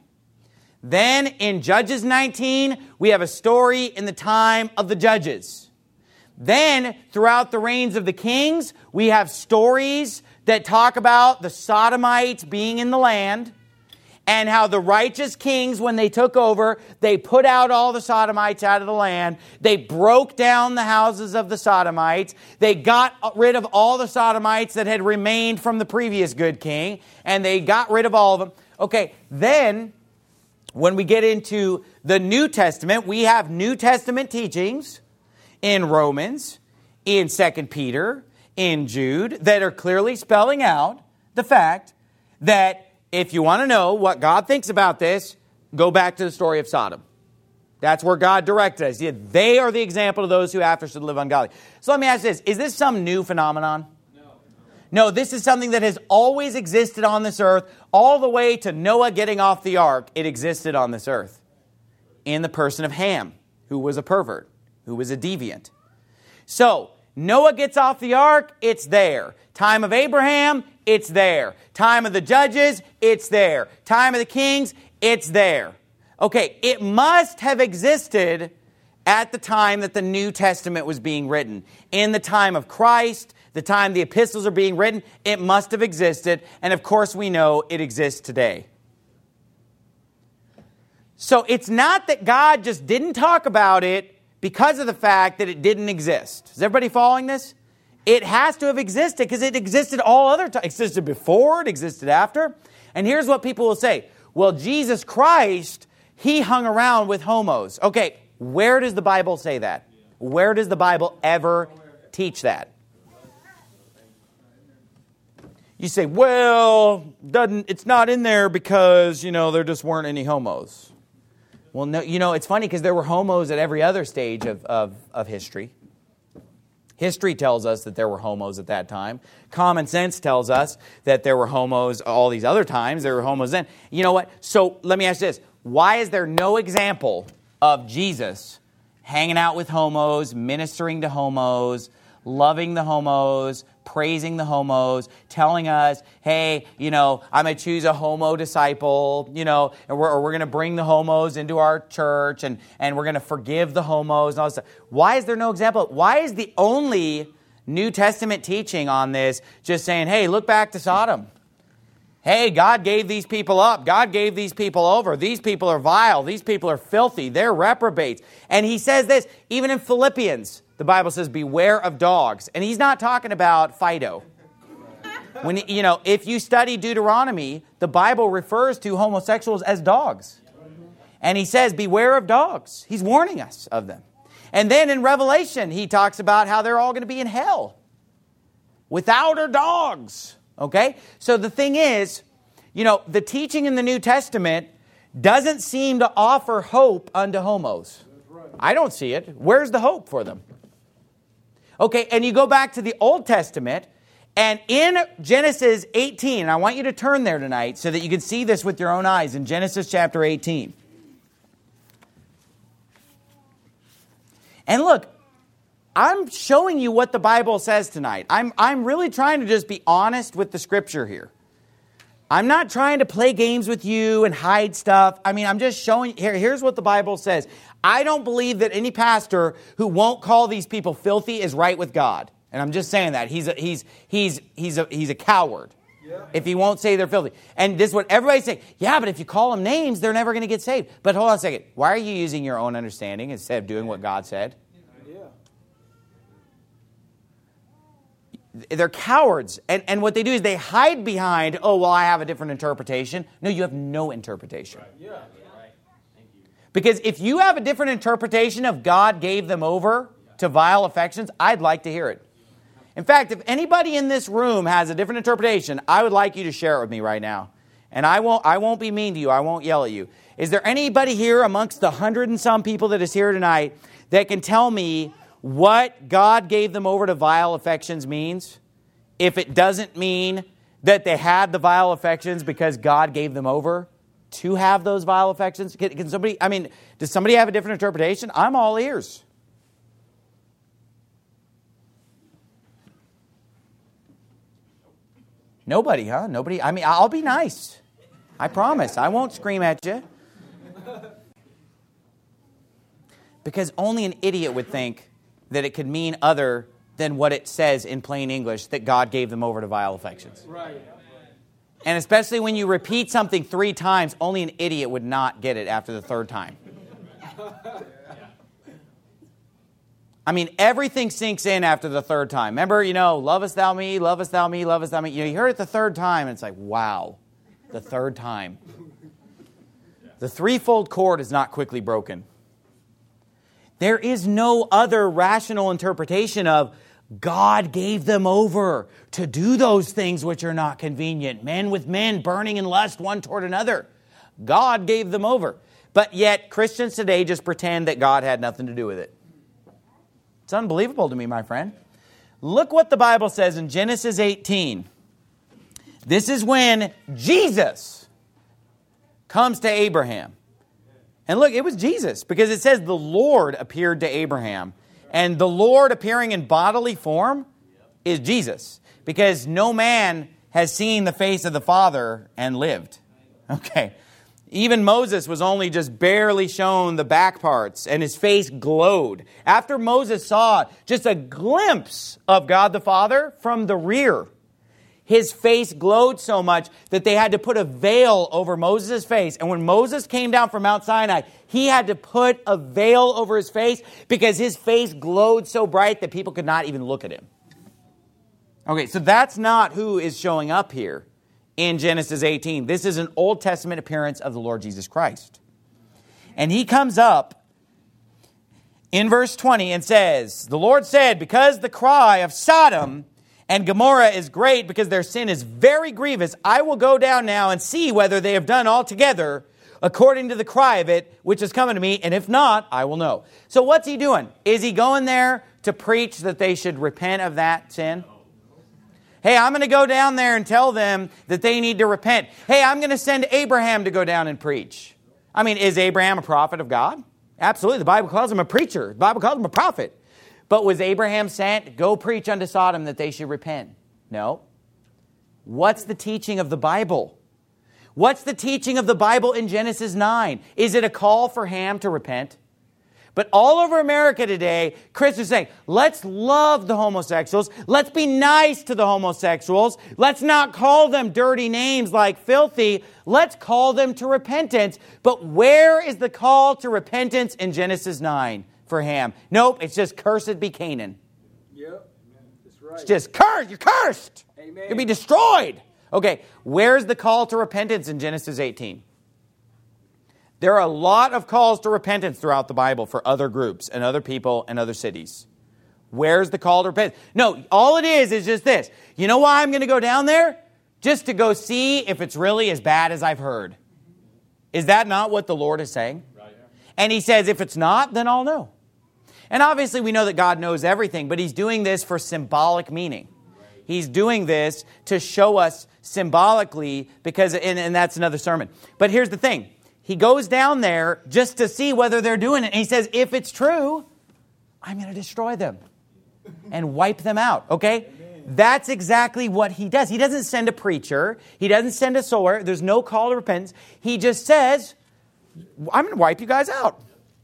Then in Judges nineteen, we have a story in the time of the judges. Then throughout the reigns of the kings, we have stories that talk about the Sodomites being in the land, and how the righteous kings, when they took over, they put out all the Sodomites out of the land. They broke down the houses of the Sodomites. They got rid of all the Sodomites that had remained from the previous good king. And they got rid of all of them. Okay, then, when we get into the New Testament, we have New Testament teachings in Romans, in Second Peter, in Jude, that are clearly spelling out the fact that if you want to know what God thinks about this, go back to the story of Sodom. That's where God directed us. Yeah, they are the example of those who after should live ungodly. So let me ask this. Is this some new phenomenon? No. No, this is something that has always existed on this earth. All the way to Noah getting off the ark, it existed on this earth. In the person of Ham, who was a pervert, who was a deviant. So, Noah gets off the ark, it's there. Time of Abraham, it's there. Time of the judges, it's there. Time of the kings, it's there. Okay, it must have existed at the time that the New Testament was being written. In the time of Christ, the time the epistles are being written, it must have existed. And of course we know it exists today. So it's not that God just didn't talk about it because of the fact that it didn't exist. Is everybody following this? It has to have existed because it existed all other times. It existed before, it existed after. And here's what people will say. Well, Jesus Christ, He hung around with homos. Okay, where does the Bible say that? Where does the Bible ever teach that? You say, well, doesn't it's not in there because, you know, there just weren't any homos. Well, no, you know, it's funny because there were homos at every other stage of, of, of history. History tells us that there were homos at that time. Common sense tells us that there were homos all these other times. There were homos then. You know what? So let me ask you this. Why is there no example of Jesus hanging out with homos, ministering to homos, loving the homos, praising the homos, telling us, hey, you know, I'm going to choose a homo disciple, you know, and we're, or we're going to bring the homos into our church, and, and we're going to forgive the homos and all this stuff. Why is there no example? Why is the only New Testament teaching on this just saying, hey, look back to Sodom? Hey, God gave these people up. God gave these people over. These people are vile. These people are filthy. They're reprobates. And he says this, even in Philippians, the Bible says, beware of dogs. And he's not talking about Fido. When, you know, if you study Deuteronomy, the Bible refers to homosexuals as dogs. And he says, beware of dogs. He's warning us of them. And then in Revelation, he talks about how they're all going to be in hell. Without our dogs. Okay? So the thing is, you know, the teaching in the New Testament doesn't seem to offer hope unto homos. I don't see it. Where's the hope for them? Okay, and you go back to the Old Testament, and in Genesis eighteen, and I want you to turn there tonight so that you can see this with your own eyes, in Genesis chapter eighteen. And look, I'm showing you what the Bible says tonight. I'm, I'm really trying to just be honest with the Scripture here. I'm not trying to play games with you and hide stuff. I mean, I'm just showing, here, here's what the Bible says. I don't believe that any pastor who won't call these people filthy is right with God. And I'm just saying that. He's a, he's, he's, he's a, he's a coward yeah. if he won't say they're filthy. And this is what everybody's saying. Yeah, but if you call them names, they're never going to get saved. But hold on a second. Why are you using your own understanding instead of doing what God said? They're cowards. And, and what they do is they hide behind, oh, well, I have a different interpretation. No, you have no interpretation. Right. Yeah. Right. Thank you. Because if you have a different interpretation of God gave them over to vile affections, I'd like to hear it. In fact, if anybody in this room has a different interpretation, I would like you to share it with me right now. And I won't, I won't be mean to you. I won't yell at you. Is there anybody here amongst the hundred and some people that is here tonight that can tell me what God gave them over to vile affections means, if it doesn't mean that they had the vile affections because God gave them over to have those vile affections? Can, can somebody, I mean, does somebody have a different interpretation? I'm all ears. Nobody, huh? Nobody? I mean, I'll be nice. I promise. I won't scream at you. Because only an idiot would think that it could mean other than what it says in plain English, that God gave them over to vile affections. Right. And especially when you repeat something three times, only an idiot would not get it after the third time. I mean, everything sinks in after the third time. Remember, you know, lovest thou me, lovest thou me, lovest thou me. You know, you heard it the third time, and it's like, wow, the third time. The threefold cord is not quickly broken. There is no other rational interpretation of God gave them over to do those things which are not convenient. Men with men burning in lust one toward another. God gave them over. But yet Christians today just pretend that God had nothing to do with it. It's unbelievable to me, my friend. Look what the Bible says in Genesis eighteen. This is when Jesus comes to Abraham. And look, it was Jesus, because it says the Lord appeared to Abraham. And the Lord appearing in bodily form is Jesus, because no man has seen the face of the Father and lived. Okay. Even Moses was only just barely shown the back parts, and his face glowed. After Moses saw just a glimpse of God the Father from the rear, his face glowed so much that they had to put a veil over Moses' face. And when Moses came down from Mount Sinai, he had to put a veil over his face because his face glowed so bright that people could not even look at him. Okay, so that's not who is showing up here in Genesis eighteen. This is an Old Testament appearance of the Lord Jesus Christ. And he comes up in verse twenty and says, the Lord said, because the cry of Sodom And Gomorrah is great because their sin is very grievous. I will go down now and see whether they have done altogether according to the cry of it, which is coming to me, and if not, I will know. So what's he doing? Is he going there to preach that they should repent of that sin? Hey, I'm going to go down there and tell them that they need to repent. Hey, I'm going to send Abraham to go down and preach. I mean, is Abraham a prophet of God? Absolutely. The Bible calls him a preacher. The Bible calls him a prophet. But was Abraham sent, go preach unto Sodom that they should repent? No. What's the teaching of the Bible? What's the teaching of the Bible in Genesis nine? Is it a call for Ham to repent? But all over America today, Christians are saying, let's love the homosexuals. Let's be nice to the homosexuals. Let's not call them dirty names like filthy. Let's call them to repentance. But where is the call to repentance in Genesis nine for Ham? Nope, it's just cursed be Canaan. Yep, that's right. It's just cursed. You're cursed. Amen. You'll be destroyed. Okay, where's the call to repentance in Genesis eighteen? There are a lot of calls to repentance throughout the Bible for other groups and other people and other cities. Where's the call to repentance? No, all it is is just this. You know why I'm going to go down there? Just to go see if it's really as bad as I've heard. Is that not what the Lord is saying? Right. And he says, if it's not, then I'll know. And obviously we know that God knows everything, but he's doing this for symbolic meaning. He's doing this to show us symbolically, because, and, and that's another sermon. But here's the thing. He goes down there just to see whether they're doing it. And he says, if it's true, I'm going to destroy them and wipe them out. Okay? Amen. That's exactly what he does. He doesn't send a preacher. He doesn't send a sower. There's no call to repentance. He just says, I'm going to wipe you guys out.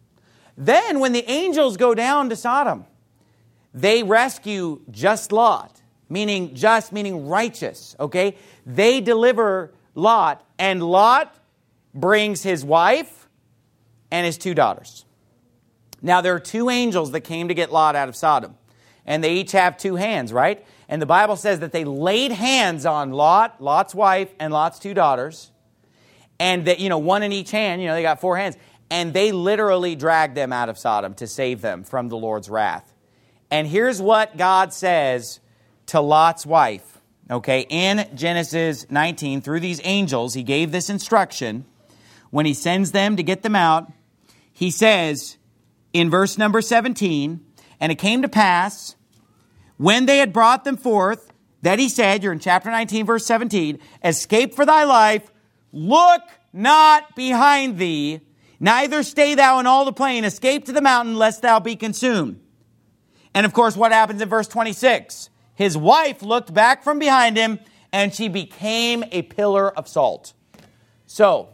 Then when the angels go down to Sodom, they rescue just Lot. Meaning just, meaning righteous, okay? They deliver Lot, and Lot brings his wife and his two daughters. Now, there are two angels that came to get Lot out of Sodom, and they each have two hands, right? And the Bible says that they laid hands on Lot, Lot's wife, and Lot's two daughters, and that, you know, one in each hand, you know, they got four hands, and they literally dragged them out of Sodom to save them from the Lord's wrath. And here's what God says to Lot's wife, okay, in Genesis nineteen, through these angels, he gave this instruction. When he sends them to get them out, he says in verse number seventeen, and it came to pass, when they had brought them forth, that he said, you're in chapter nineteen, verse seventeen, escape for thy life, look not behind thee, neither stay thou in all the plain, escape to the mountain, lest thou be consumed. And of course, what happens in verse twenty-six? His wife looked back from behind him, and she became a pillar of salt. So,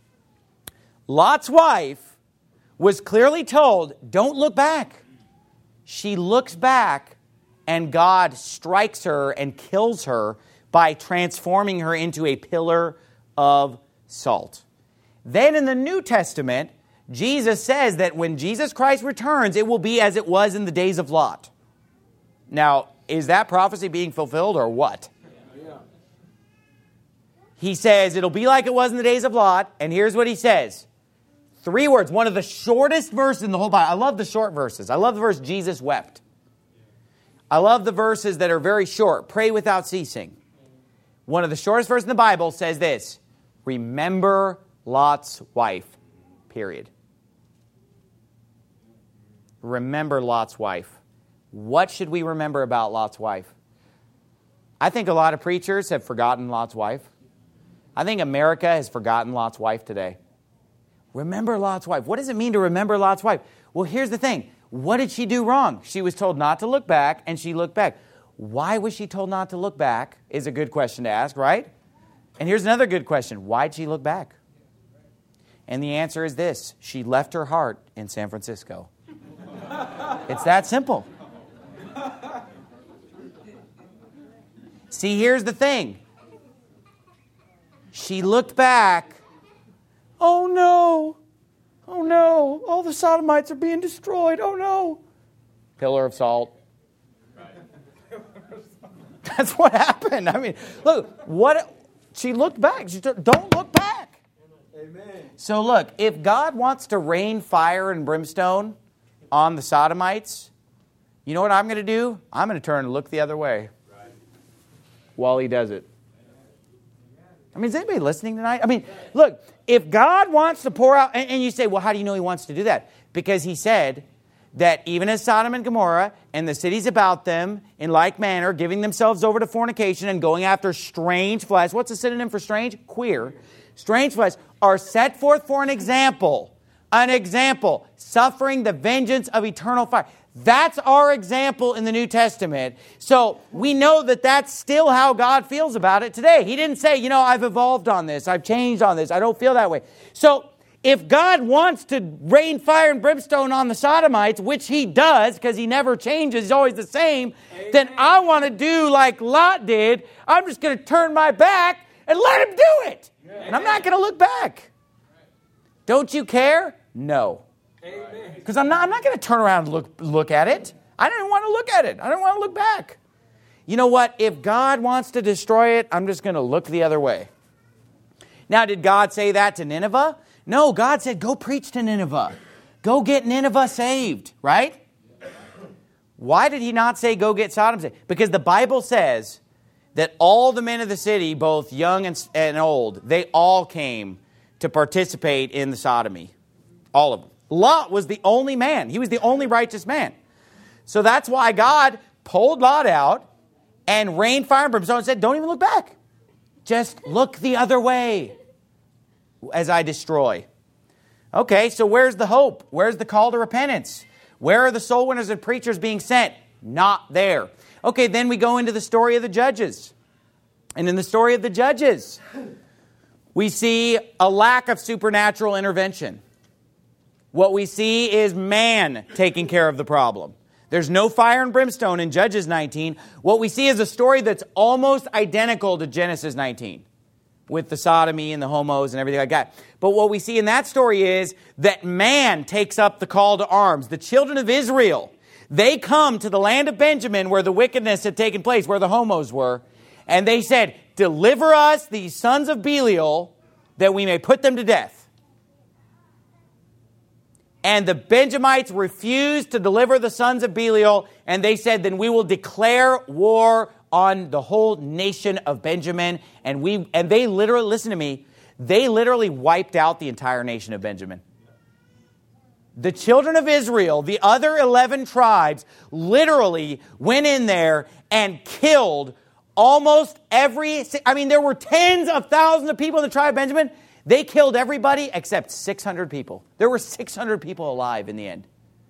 Lot's wife was clearly told, don't look back. She looks back, and God strikes her and kills her by transforming her into a pillar of salt. Then in the New Testament, Jesus says that when Jesus Christ returns, it will be as it was in the days of Lot. Now, is that prophecy being fulfilled or what? Yeah. He says it'll be like it was in the days of Lot. And here's what he says. Three words. One of the shortest verses in the whole Bible. I love the short verses. I love the verse, Jesus wept. I love the verses that are very short. Pray without ceasing. One of the shortest verses in the Bible says this. Remember Lot's wife. Period. Remember Lot's wife. What should we remember about Lot's wife? I think a lot of preachers have forgotten Lot's wife. I think America has forgotten Lot's wife today. Remember Lot's wife. What does it mean to remember Lot's wife? Well, here's the thing. What did she do wrong? She was told not to look back, and she looked back. Why was she told not to look back is a good question to ask, right? And here's another good question. Why did she look back? And the answer is this. She left her heart in San Francisco. It's that simple. See, here's the thing. She looked back. Oh no. Oh no. All the Sodomites are being destroyed. Oh no. Pillar of salt. That's what happened. I mean, look, what she looked back. She told, don't look back. Amen. So look, if God wants to rain fire and brimstone on the Sodomites, you know what I'm going to do? I'm going to turn and look the other way. while he does it. I mean, is anybody listening tonight? I mean, look, if God wants to pour out, and, and you say, well, how do you know he wants to do that? Because he said that even as Sodom and Gomorrah and the cities about them, in like manner, giving themselves over to fornication and going after strange flesh. What's a synonym for strange? Queer. Strange flesh are set forth for an example. An example. Suffering the vengeance of eternal fire. That's our example in the New Testament. So we know that that's still how God feels about it today. He didn't say, you know, I've evolved on this. I've changed on this. I don't feel that way. So if God wants to rain fire and brimstone on the Sodomites, which he does because he never changes, he's always the same, Amen. Then I want to do like Lot did. I'm just going to turn my back and let him do it. Amen. And I'm not going to look back. Don't you care? No. Because I'm not, I'm not going to turn around and look, look at it. I don't want to look at it. I don't want to look back. You know what? If God wants to destroy it, I'm just going to look the other way. Now, did God say that to Nineveh? No, God said, go preach to Nineveh. Go get Nineveh saved, right? Why did he not say go get Sodom saved? Because the Bible says that all the men of the city, both young and, and old, they all came to participate in the sodomy. All of them. Lot was the only man. He was the only righteous man. So that's why God pulled Lot out and rained fire and brimstone and said, don't even look back. Just look the other way as I destroy. Okay, so where's the hope? Where's the call to repentance? Where are the soul winners and preachers being sent? Not there. Okay, then we go into the story of the judges. And in the story of the judges, we see a lack of supernatural intervention. What we see is man taking care of the problem. There's no fire and brimstone in Judges nineteen. What we see is a story that's almost identical to Genesis nineteen, with the sodomy and the homos and everything like that. But what we see in that story is that man takes up the call to arms. The children of Israel, they come to the land of Benjamin where the wickedness had taken place, where the homos were, and they said, deliver us these sons of Belial that we may put them to death. And the Benjamites refused to deliver the sons of Belial, and they said, then we will declare war on the whole nation of Benjamin. And we and they literally, listen to me, they literally wiped out the entire nation of Benjamin. The children of Israel, the other eleven tribes, literally went in there and killed almost every, I mean, there were tens of thousands of people in the tribe of Benjamin. They killed everybody except six hundred people. There were six hundred people alive in the end.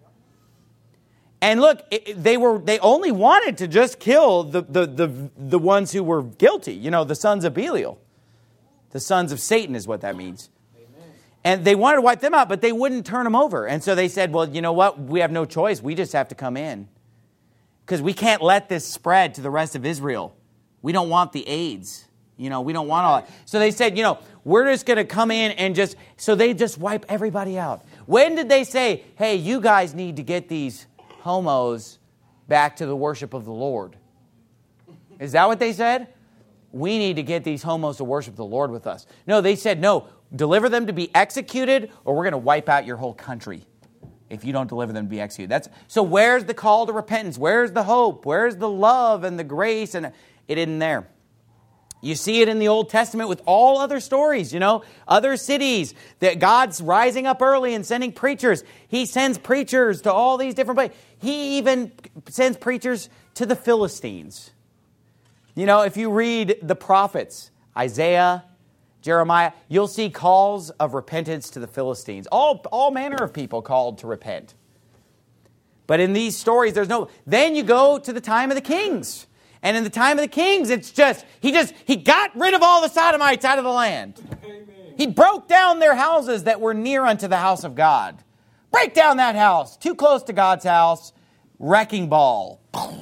And look, it, they were they only wanted to just kill the, the, the, the ones who were guilty. You know, the sons of Belial. The sons of Satan is what that means. Amen. And they wanted to wipe them out, but they wouldn't turn them over. And so they said, well, you know what? We have no choice. We just have to come in. Because we can't let this spread to the rest of Israel. We don't want the AIDS. You know, we don't want all that. So they said, you know, we're just going to come in and just, so they just wipe everybody out. When did they say, hey, you guys need to get these homos back to the worship of the Lord? Is that what they said? We need to get these homos to worship the Lord with us. No, they said, no, deliver them to be executed or we're going to wipe out your whole country if you don't deliver them to be executed. That's so where's the call to repentance? Where's the hope? Where's the love and the grace? And it isn't there. You see it in the Old Testament with all other stories, you know, other cities that God's rising up early and sending preachers. He sends preachers to all these different places. He even sends preachers to the Philistines. You know, if you read the prophets, Isaiah, Jeremiah, you'll see calls of repentance to the Philistines. All, all manner of people called to repent. But in these stories, there's no... Then you go to the time of the kings. And in the time of the kings, it's just, he just, he got rid of all the Sodomites out of the land. Amen. He broke down their houses that were near unto the house of God. Break down that house. Too close to God's house. Wrecking ball.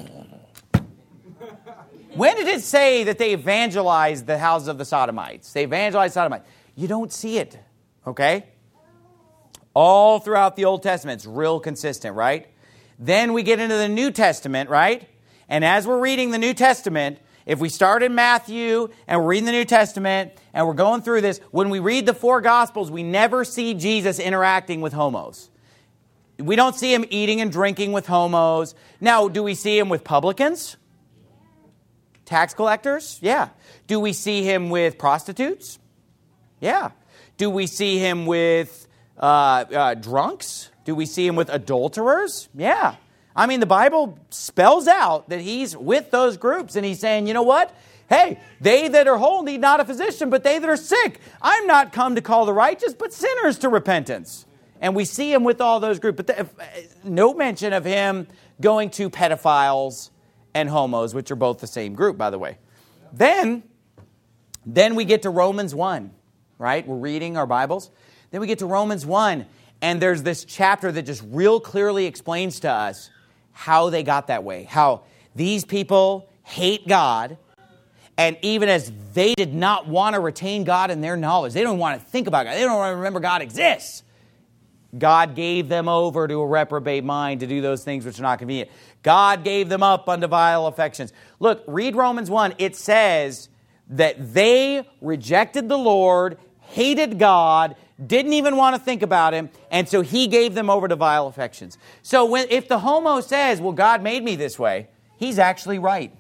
When did it say that they evangelized the houses of the Sodomites? They evangelized Sodomites. You don't see it. Okay? All throughout the Old Testament, it's real consistent, right? Then we get into the New Testament, right? And as we're reading the New Testament, if we start in Matthew and we're reading the New Testament and we're going through this, when we read the four Gospels, we never see Jesus interacting with homos. We don't see him eating and drinking with homos. Now, do we see him with publicans? tax collectors? Yeah. Do we see him with prostitutes? Yeah. Do we see him with uh, uh, drunks? Do we see him with adulterers? Yeah. I mean, the Bible spells out that he's with those groups, and he's saying, you know what? Hey, they that are whole need not a physician, but they that are sick. I'm not come to call the righteous, but sinners to repentance. And we see him with all those groups. But the, no mention of him going to pedophiles and homos, which are both the same group, by the way. Then, then we get to Romans one, right? We're reading our Bibles. Then we get to Romans one, and there's this chapter that just real clearly explains to us how they got that way. How these people hate God, and even as they did not want to retain God in their knowledge, they don't want to think about God, they don't want to remember God exists, God gave them over to a reprobate mind to do those things which are not convenient. God gave them up unto vile affections. Look, read Romans one. It says that they rejected the Lord, hated God, didn't even want to think about him, and so he gave them over to vile affections. So when, if the homo says, well, God made me this way, he's actually right.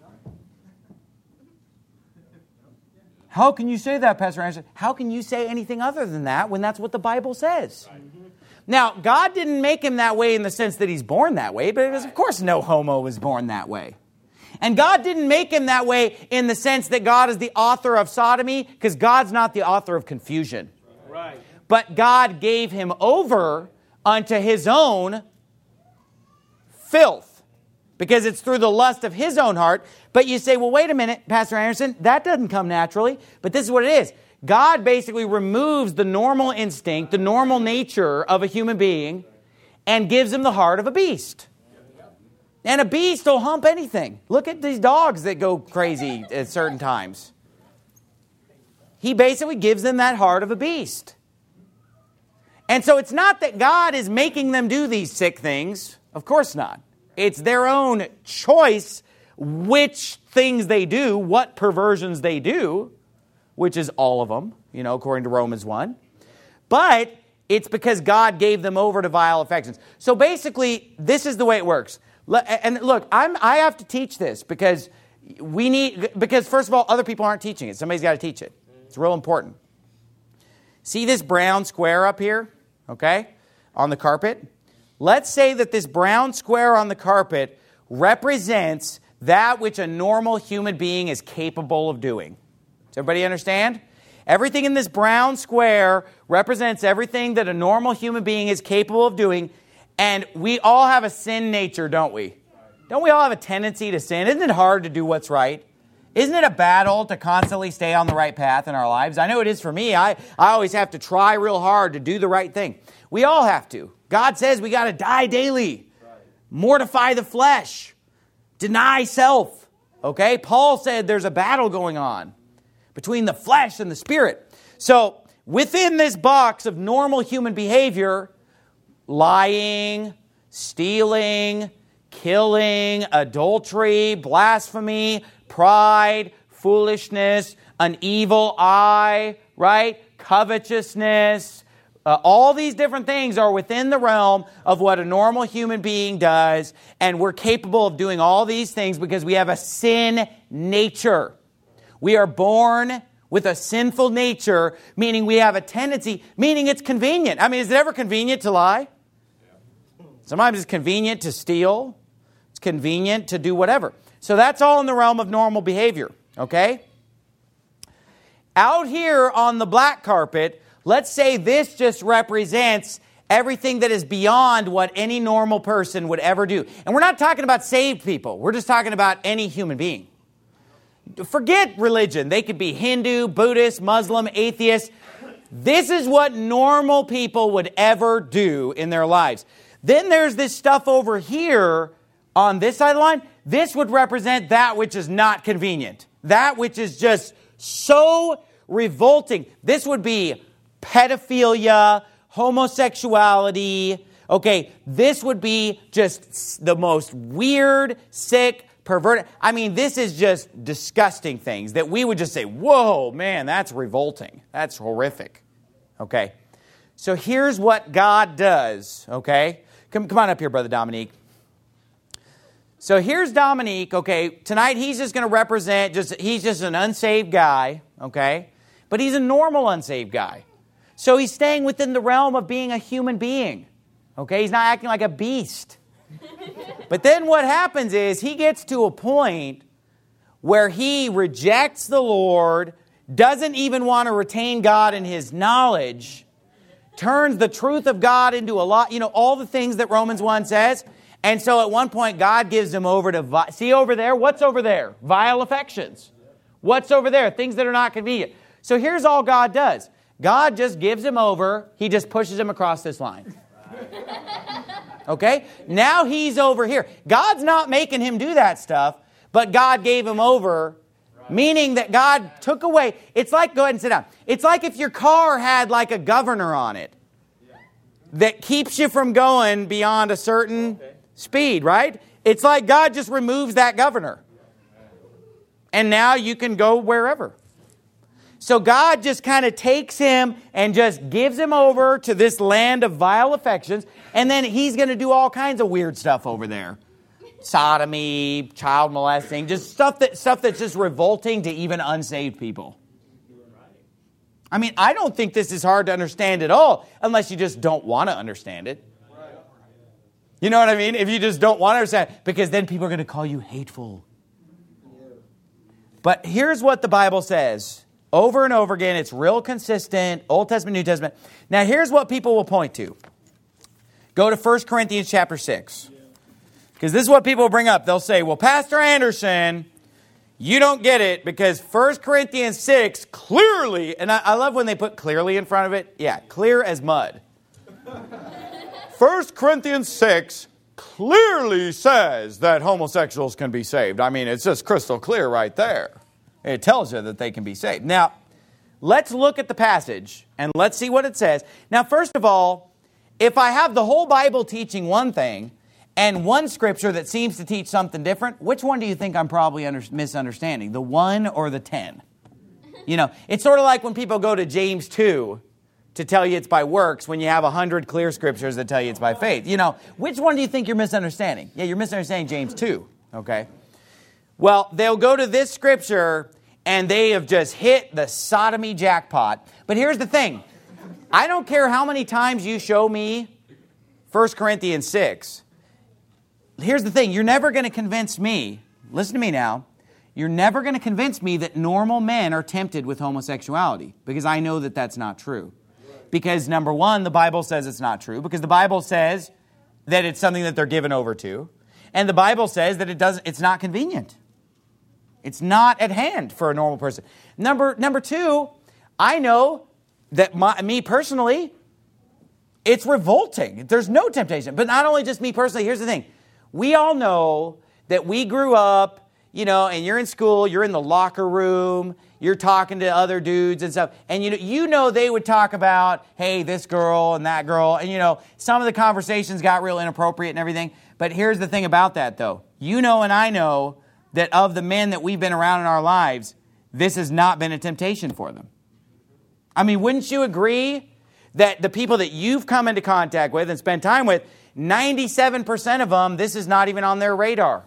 How can you say that, Pastor Anderson? How can you say anything other than that when that's what the Bible says? Now, God didn't make him that way in the sense that he's born that way, because of course no homo was born that way. And God didn't make him that way in the sense that God is the author of sodomy, because God's not the author of confusion. Right. But God gave him over unto his own filth, because it's through the lust of his own heart. But you say, well, wait a minute, Pastor Anderson, that doesn't come naturally. But this is what it is. God basically removes the normal instinct, the normal nature of a human being, and gives him the heart of a beast. And a beast will hump anything. Look at these dogs that go crazy at certain times. He basically gives them that heart of a beast. And so it's not that God is making them do these sick things. Of course not. It's their own choice which things they do, what perversions they do, which is all of them, you know, according to Romans one. But it's because God gave them over to vile affections. So basically, this is the way it works. And look, I'm, I have to teach this because we need, because first of all, other people aren't teaching it. Somebody's got to teach it. It's real important. See this brown square up here, okay, on the carpet? Let's say that this brown square on the carpet represents that which a normal human being is capable of doing. Does everybody understand? Everything in this brown square represents everything that a normal human being is capable of doing. And we all have a sin nature, don't we? Don't we all have a tendency to sin? Isn't it hard to do what's right? Isn't it a battle to constantly stay on the right path in our lives? I know it is for me. I, I always have to try real hard to do the right thing. We all have to. God says we got to die daily. Mortify the flesh. Deny self. Okay? Paul said there's a battle going on between the flesh and the spirit. So within this box of normal human behavior, lying, stealing, killing, adultery, blasphemy, pride, foolishness, an evil eye, right? Covetousness. Uh, all these different things are within the realm of what a normal human being does, and we're capable of doing all these things because we have a sin nature. We are born with a sinful nature, meaning we have a tendency, meaning it's convenient. I mean, is it ever convenient to lie? Sometimes it's convenient to steal. It's convenient to do whatever. So that's all in the realm of normal behavior, okay? Out here on the black carpet, let's say this just represents everything that is beyond what any normal person would ever do. And we're not talking about saved people. We're just talking about any human being. Forget religion. They could be Hindu, Buddhist, Muslim, atheist. This is what normal people would ever do in their lives. Then there's this stuff over here on this side of the line. This would represent that which is not convenient. That which is just so revolting. This would be pedophilia, homosexuality. Okay, this would be just the most weird, sick, perverted. I mean, this is just disgusting things that we would just say, whoa, man, that's revolting. That's horrific. Okay, so here's what God does, okay? Come, come on up here, Brother Dominique. So here's Dominique, okay? Tonight he's just going to represent, just he's just an unsaved guy, okay? But he's a normal unsaved guy. So he's staying within the realm of being a human being, okay? He's not acting like a beast. But then what happens is he gets to a point where he rejects the Lord, doesn't even want to retain God in his knowledge, turns the truth of God into a lot, you know, all the things that Romans one says. And so at one point, God gives him over to, vi- see over there? What's over there? Vile affections. What's over there? Things that are not convenient. So here's all God does. God just gives him over. He just pushes him across this line. Okay? Now he's over here. God's not making him do that stuff, but God gave him over, meaning that God took away. It's like, go ahead and sit down. It's like if your car had like a governor on it that keeps you from going beyond a certain speed, right? It's like God just removes that governor. And now you can go wherever. So God just kind of takes him and just gives him over to this land of vile affections. And then he's going to do all kinds of weird stuff over there. Sodomy, child molesting, just stuff that stuff that's just revolting to even unsaved people. I mean, I don't think this is hard to understand at all unless you just don't want to understand it. You know what I mean? If you just don't want to understand, because then people are going to call you hateful. But here's what the Bible says. Over and over again, it's real consistent, Old Testament, New Testament. Now here's what people will point to. Go to First Corinthians chapter six. Because this is what people will bring up. They'll say, well, Pastor Anderson, you don't get it because First Corinthians six clearly, and I, I love when they put clearly in front of it. Yeah, clear as mud. First Corinthians six clearly says that homosexuals can be saved. I mean, it's just crystal clear right there. It tells you that they can be saved. Now, let's look at the passage and let's see what it says. Now, first of all, if I have the whole Bible teaching one thing and one scripture that seems to teach something different, which one do you think I'm probably under- misunderstanding? The one or the ten? You know, it's sort of like when people go to James two to tell you it's by works when you have a hundred clear scriptures that tell you it's by faith. You know, which one do you think you're misunderstanding? Yeah, you're misunderstanding James two, okay? Well, they'll go to this scripture and they have just hit the sodomy jackpot. But here's the thing. I don't care how many times you show me First Corinthians six. Here's the thing. You're never going to convince me, listen to me now, you're never going to convince me that normal men are tempted with homosexuality, because I know that that's not true. Because number one, the Bible says it's not true, because the Bible says that it's something that they're given over to. And the Bible says that it doesn't, it's not convenient. It's not at hand for a normal person. Number, number two, I know that my, me personally, it's revolting. There's no temptation. But not only just me personally, here's the thing. We all know that we grew up, you know, and you're in school, you're in the locker room, you're talking to other dudes and stuff, and you know, you know they would talk about, hey, this girl and that girl, and you know, some of the conversations got real inappropriate and everything. But here's the thing about that, though. You know and I know that of the men that we've been around in our lives, this has not been a temptation for them. I mean, wouldn't you agree that the people that you've come into contact with and spent time with, ninety-seven percent of them, this is not even on their radar?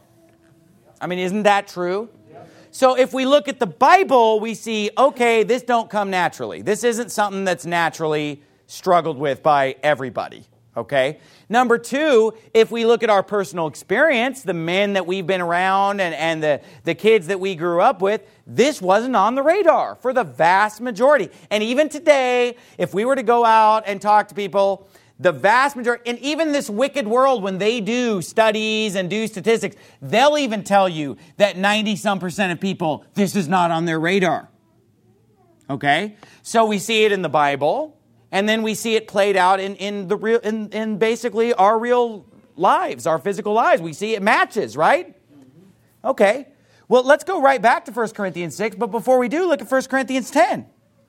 I mean, isn't that true? So if we look at the Bible, we see, okay, this don't come naturally. This isn't something that's naturally struggled with by everybody. Okay? Number two, if we look at our personal experience, the men that we've been around and, and the, the kids that we grew up with, this wasn't on the radar for the vast majority. And even today, if we were to go out and talk to people, the vast majority, and even this wicked world, when they do studies and do statistics, they'll even tell you that ninety-some percent of people, this is not on their radar. Okay? So we see it in the Bible. And then we see it played out in, in the real in, in basically our real lives, our physical lives. We see it matches, right? Okay. Well, let's go right back to First Corinthians six. But before we do, look at First Corinthians ten.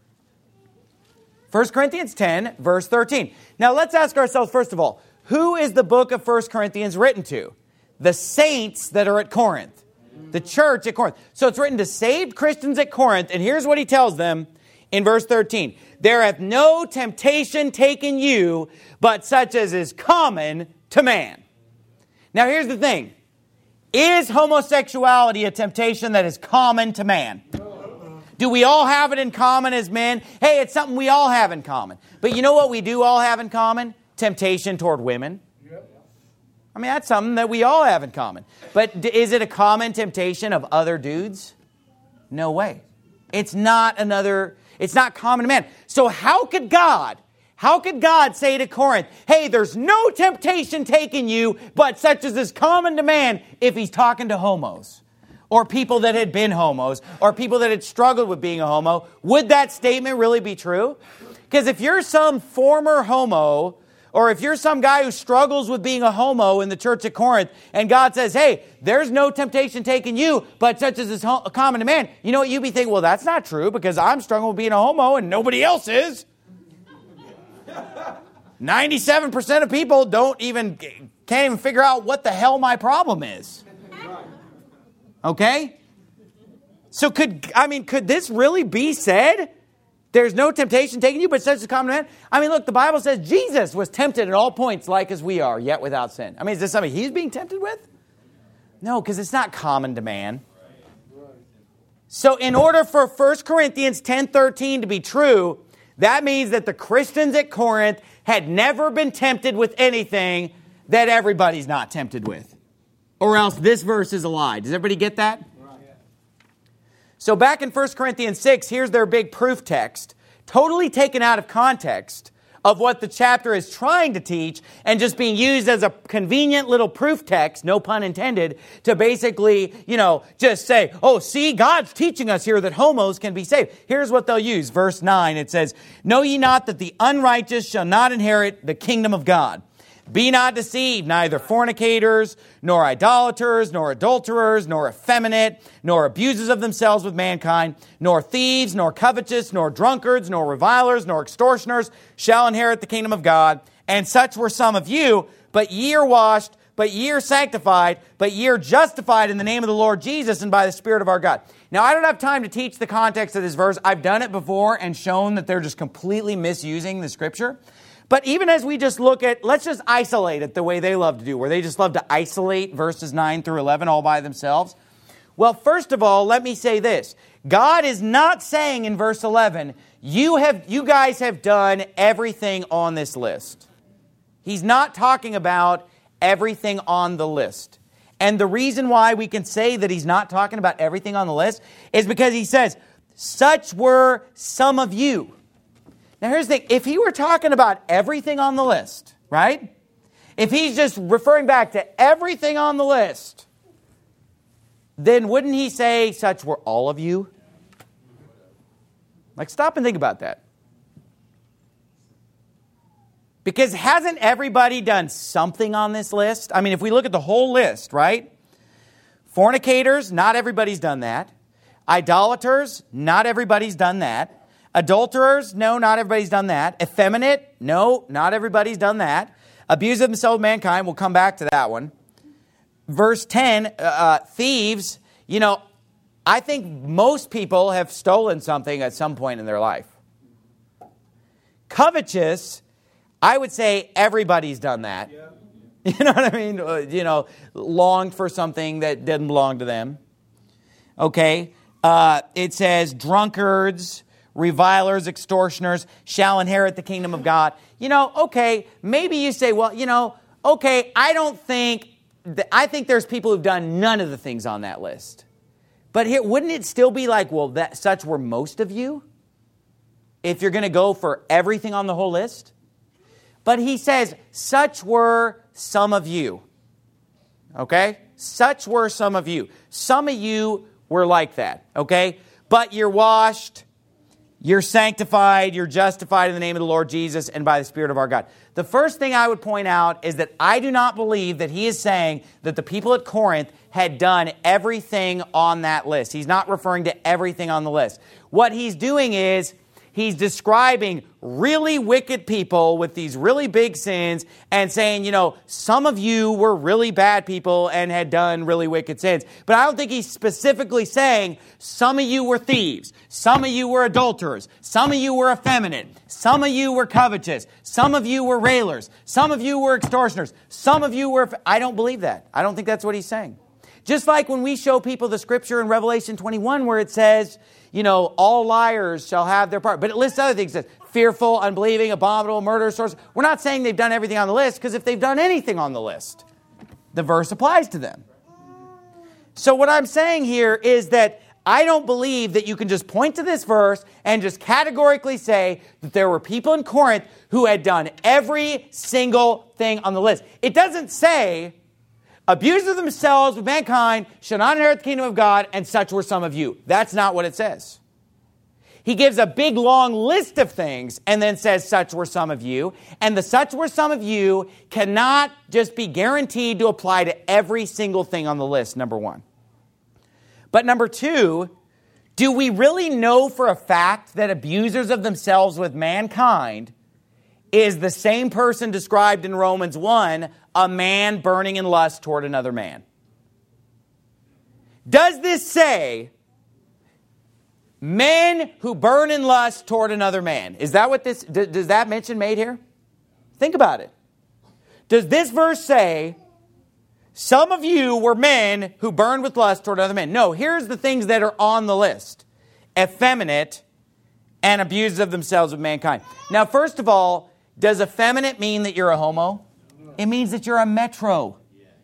First Corinthians ten, verse thirteen. Now, let's ask ourselves, first of all, who is the book of First Corinthians written to? The saints that are at Corinth. The church at Corinth. So it's written to saved Christians at Corinth. And here's what he tells them in verse thirteen. There hath no temptation taken you, but such as is common to man. Now here's the thing. Is homosexuality a temptation that is common to man? Do we all have it in common as men? Hey, it's something we all have in common. But you know what we do all have in common? Temptation toward women. I mean, that's something that we all have in common. But is it a common temptation of other dudes? No way. It's not another, it's not common to man. So how could God, how could God say to Corinth, hey, there's no temptation taking you, but such as is common to man, if he's talking to homos? Or people that had been homos, or people that had struggled with being a homo? Would that statement really be true? Because if you're some former homo, or if you're some guy who struggles with being a homo in the church at Corinth, and God says, hey, there's no temptation taking you, but such as is ho- common to man, you know what you'd be thinking? Well, that's not true, because I'm struggling with being a homo and nobody else is. ninety-seven percent of people don't even, can't even figure out what the hell my problem is. Okay? So could, I mean, could this really be said? There's no temptation taking you, but such as common man. I mean, look, the Bible says Jesus was tempted at all points like as we are, yet without sin. I mean, is this something he's being tempted with? No, because it's not common to man. So in order for First Corinthians ten thirteen to be true, that means that the Christians at Corinth had never been tempted with anything that everybody's not tempted with. Or else this verse is a lie. Does everybody get that? So back in First Corinthians six, here's their big proof text, totally taken out of context of what the chapter is trying to teach and just being used as a convenient little proof text, no pun intended, to basically, you know, just say, oh, see, God's teaching us here that homos can be saved. Here's what they'll use. Verse nine, it says, know ye not that the unrighteous shall not inherit the kingdom of God? Be not deceived, neither fornicators, nor idolaters, nor adulterers, nor effeminate, nor abusers of themselves with mankind, nor thieves, nor covetous, nor drunkards, nor revilers, nor extortioners shall inherit the kingdom of God. And such were some of you, but ye are washed, but ye are sanctified, but ye are justified in the name of the Lord Jesus and by the Spirit of our God. Now, I don't have time to teach the context of this verse. I've done it before and shown that they're just completely misusing the Scripture. But even as we just look at, let's just isolate it the way they love to do, where they just love to isolate verses nine through eleven all by themselves. Well, first of all, let me say this. God is not saying in verse eleven, you have, you guys have done everything on this list. He's not talking about everything on the list. And the reason why we can say that he's not talking about everything on the list is because he says, such were some of you. Now here's the thing, if he were talking about everything on the list, right? If he's just referring back to everything on the list, then wouldn't he say, such were all of you? Like, stop and think about that. Because hasn't everybody done something on this list? I mean, if we look at the whole list, right? Fornicators, not everybody's done that. Idolaters, not everybody's done that. Adulterers, no, not everybody's done that. Effeminate, no, not everybody's done that. Abuse of themselves, mankind, we'll come back to that one. Verse ten, uh, thieves, you know, I think most people have stolen something at some point in their life. Covetous, I would say everybody's done that. Yeah. You know what I mean? Uh, you know, longed for something that didn't belong to them. Okay, uh, it says drunkards, revilers, extortioners shall inherit the kingdom of God. You know, okay, maybe you say, well, you know, okay, I don't think, th- I think there's people who've done none of the things on that list. But here, wouldn't it still be like, well, that such were most of you? If you're going to go for everything on the whole list? But he says, such were some of you. Okay? Such were some of you. Some of you were like that. Okay? But you're washed, you're sanctified, you're justified in the name of the Lord Jesus and by the Spirit of our God. The first thing I would point out is that I do not believe that he is saying that the people at Corinth had done everything on that list. He's not referring to everything on the list. What he's doing is he's describing really wicked people with these really big sins and saying, you know, some of you were really bad people and had done really wicked sins. But I don't think he's specifically saying some of you were thieves, some of you were adulterers, some of you were effeminate, some of you were covetous, some of you were railers, some of you were extortioners, some of you were... I don't believe that. I don't think that's what he's saying. Just like when we show people the scripture in Revelation twenty-one where it says, you know, all liars shall have their part. But it lists other things. It says fearful, unbelieving, abominable, murderers, sorcerers. We're not saying they've done everything on the list, because if they've done anything on the list, the verse applies to them. So what I'm saying here is that I don't believe that you can just point to this verse and just categorically say that there were people in Corinth who had done every single thing on the list. It doesn't say, abuse of themselves with mankind shall not inherit the kingdom of God, and such were some of you. That's not what it says. He gives a big long list of things and then says, such were some of you. And the such were some of you cannot just be guaranteed to apply to every single thing on the list, number one. But number two, do we really know for a fact that abusers of themselves with mankind is the same person described in Romans one, a man burning in lust toward another man? Does this say men who burn in lust toward another man? Is that what this, does that mention made here? Think about it. Does this verse say, some of you were men who burned with lust toward other men? No, here's the things that are on the list. Effeminate and abusers of themselves with mankind. Now, first of all, does effeminate mean that you're a homo? It means that you're a metro.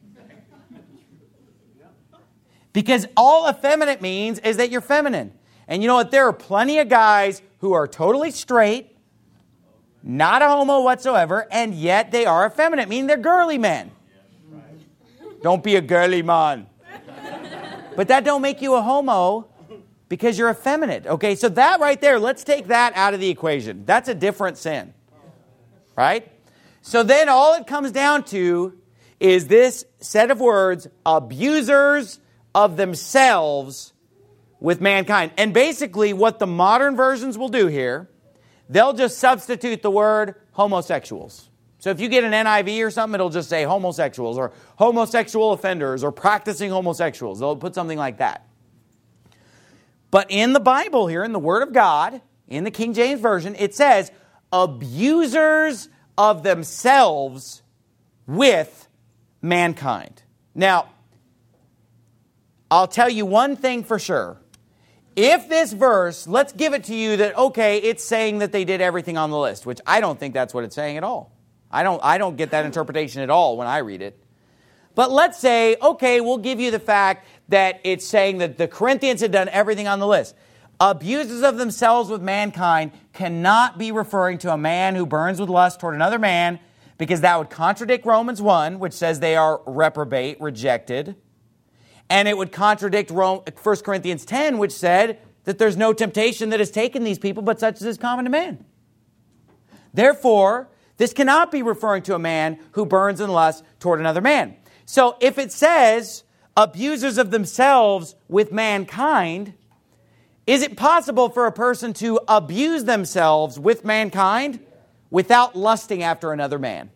Because all effeminate means is that you're feminine. And you know what? There are plenty of guys who are totally straight, not a homo whatsoever, and yet they are effeminate, meaning they're girly men. Don't be a girly man. But that don't make you a homo because you're effeminate. Okay, so that right there, let's take that out of the equation. That's a different sin. Right? So then all it comes down to is this set of words, abusers of themselves with mankind. And basically what the modern versions will do here, they'll just substitute the word homosexuals. So if you get an N I V or something, it'll just say homosexuals or homosexual offenders or practicing homosexuals. They'll put something like that. But in the Bible here, in the Word of God, in the King James Version, it says abusers of themselves with mankind. Now, I'll tell you one thing for sure. If this verse, let's give it to you that, okay, it's saying that they did everything on the list, which I don't think that's what it's saying at all. I don't, I don't get that interpretation at all when I read it. But let's say, okay, we'll give you the fact that it's saying that the Corinthians had done everything on the list. Abusers of themselves with mankind cannot be referring to a man who burns with lust toward another man, because that would contradict Romans one, which says they are reprobate, rejected. And it would contradict First Corinthians ten, which said that there's no temptation that has taken these people, but such as is common to man. Therefore, this cannot be referring to a man who burns in lust toward another man. So if it says abusers of themselves with mankind, is it possible for a person to abuse themselves with mankind without lusting after another man?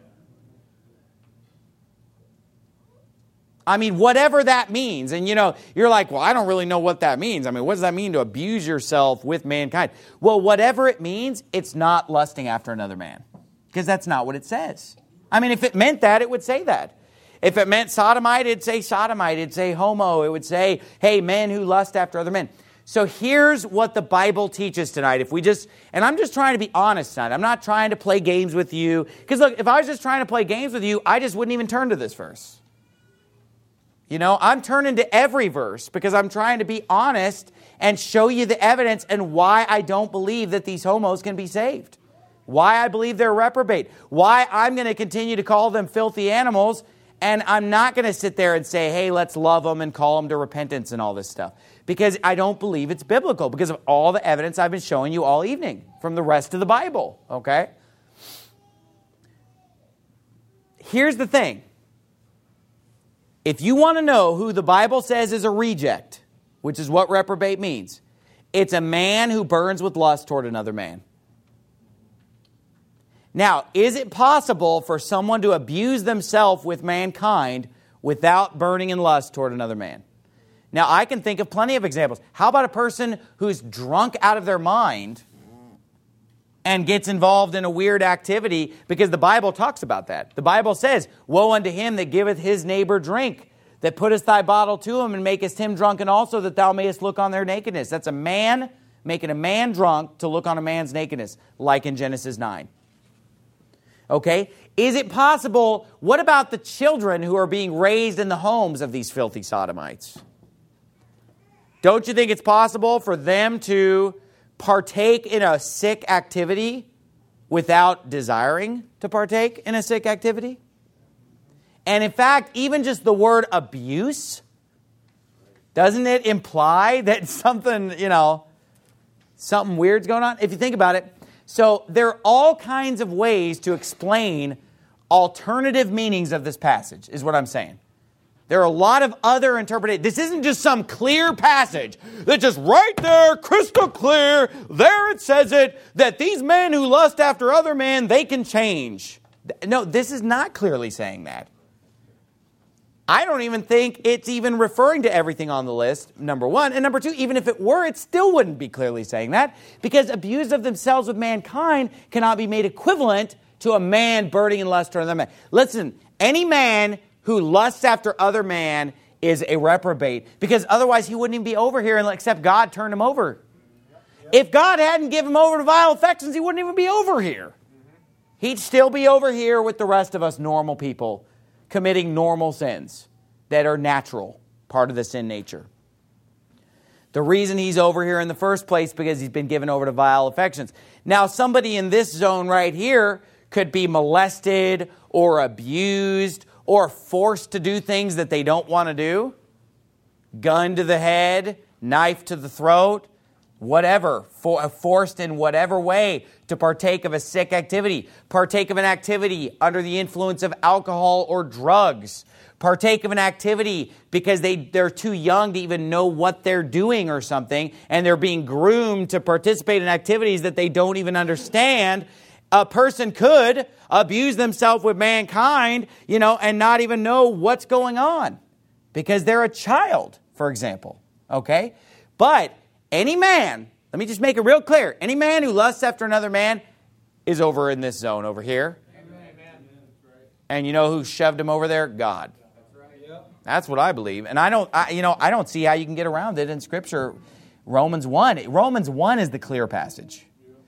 I mean, whatever that means. And, you know, you're like, well, I don't really know what that means. I mean, what does that mean to abuse yourself with mankind? Well, whatever it means, it's not lusting after another man. Because that's not what it says. I mean, if it meant that, it would say that. If it meant sodomite, it'd say sodomite. It'd say homo. It would say, hey, men who lust after other men. So here's what the Bible teaches tonight. If we just, and I'm just trying to be honest tonight. I'm not trying to play games with you. Because look, if I was just trying to play games with you, I just wouldn't even turn to this verse. You know, I'm turning to every verse because I'm trying to be honest and show you the evidence and why I don't believe that these homos can be saved. Why I believe they're reprobate. Why I'm going to continue to call them filthy animals, and I'm not going to sit there and say, hey, let's love them and call them to repentance and all this stuff. Because I don't believe it's biblical because of all the evidence I've been showing you all evening from the rest of the Bible. Okay? Here's the thing. If you want to know who the Bible says is a reject, which is what reprobate means, it's a man who burns with lust toward another man. Now, is it possible for someone to abuse themselves with mankind without burning in lust toward another man? Now, I can think of plenty of examples. How about a person who's drunk out of their mind and gets involved in a weird activity? Because the Bible talks about that. The Bible says, woe unto him that giveth his neighbor drink, that puttest thy bottle to him and makest him drunken also, that thou mayest look on their nakedness. That's a man making a man drunk to look on a man's nakedness, like in Genesis nine. Okay? Is it possible, what about the children who are being raised in the homes of these filthy sodomites? Don't you think it's possible for them to partake in a sick activity without desiring to partake in a sick activity? And in fact, even just the word abuse, doesn't it imply that something, you know, something weird's going on? If you think about it. So there are all kinds of ways to explain alternative meanings of this passage, is what I'm saying. There are a lot of other interpretations. This isn't just some clear passage that just right there, crystal clear, there it says it, that these men who lust after other men, they can change. No, this is not clearly saying that. I don't even think it's even referring to everything on the list, number one. And number two, even if it were, it still wouldn't be clearly saying that, because abuse of themselves with mankind cannot be made equivalent to a man burning in lust for another man. Listen, any man who lusts after other man is a reprobate, because otherwise he wouldn't even be over here except God turned him over. If God hadn't given him over to vile affections, he wouldn't even be over here. He'd still be over here with the rest of us normal people, committing normal sins that are natural, part of the sin nature. The reason he's over here in the first place because he's been given over to vile affections. Now, somebody in this zone right here could be molested or abused or forced to do things that they don't want to do. Gun to the head, knife to the throat, whatever, for, forced in whatever way to partake of a sick activity, partake of an activity under the influence of alcohol or drugs, partake of an activity because they, they're too young to even know what they're doing or something, and they're being groomed to participate in activities that they don't even understand. A person could abuse themselves with mankind, you know, and not even know what's going on because they're a child, for example, okay? But any man, let me just make it real clear, any man who lusts after another man is over in this zone over here. Amen. And you know who shoved him over there? God. That's right. Yep. That's what I believe. And I don't, I, you know, I don't see how you can get around it in Scripture. Romans one. Romans one is the clear passage.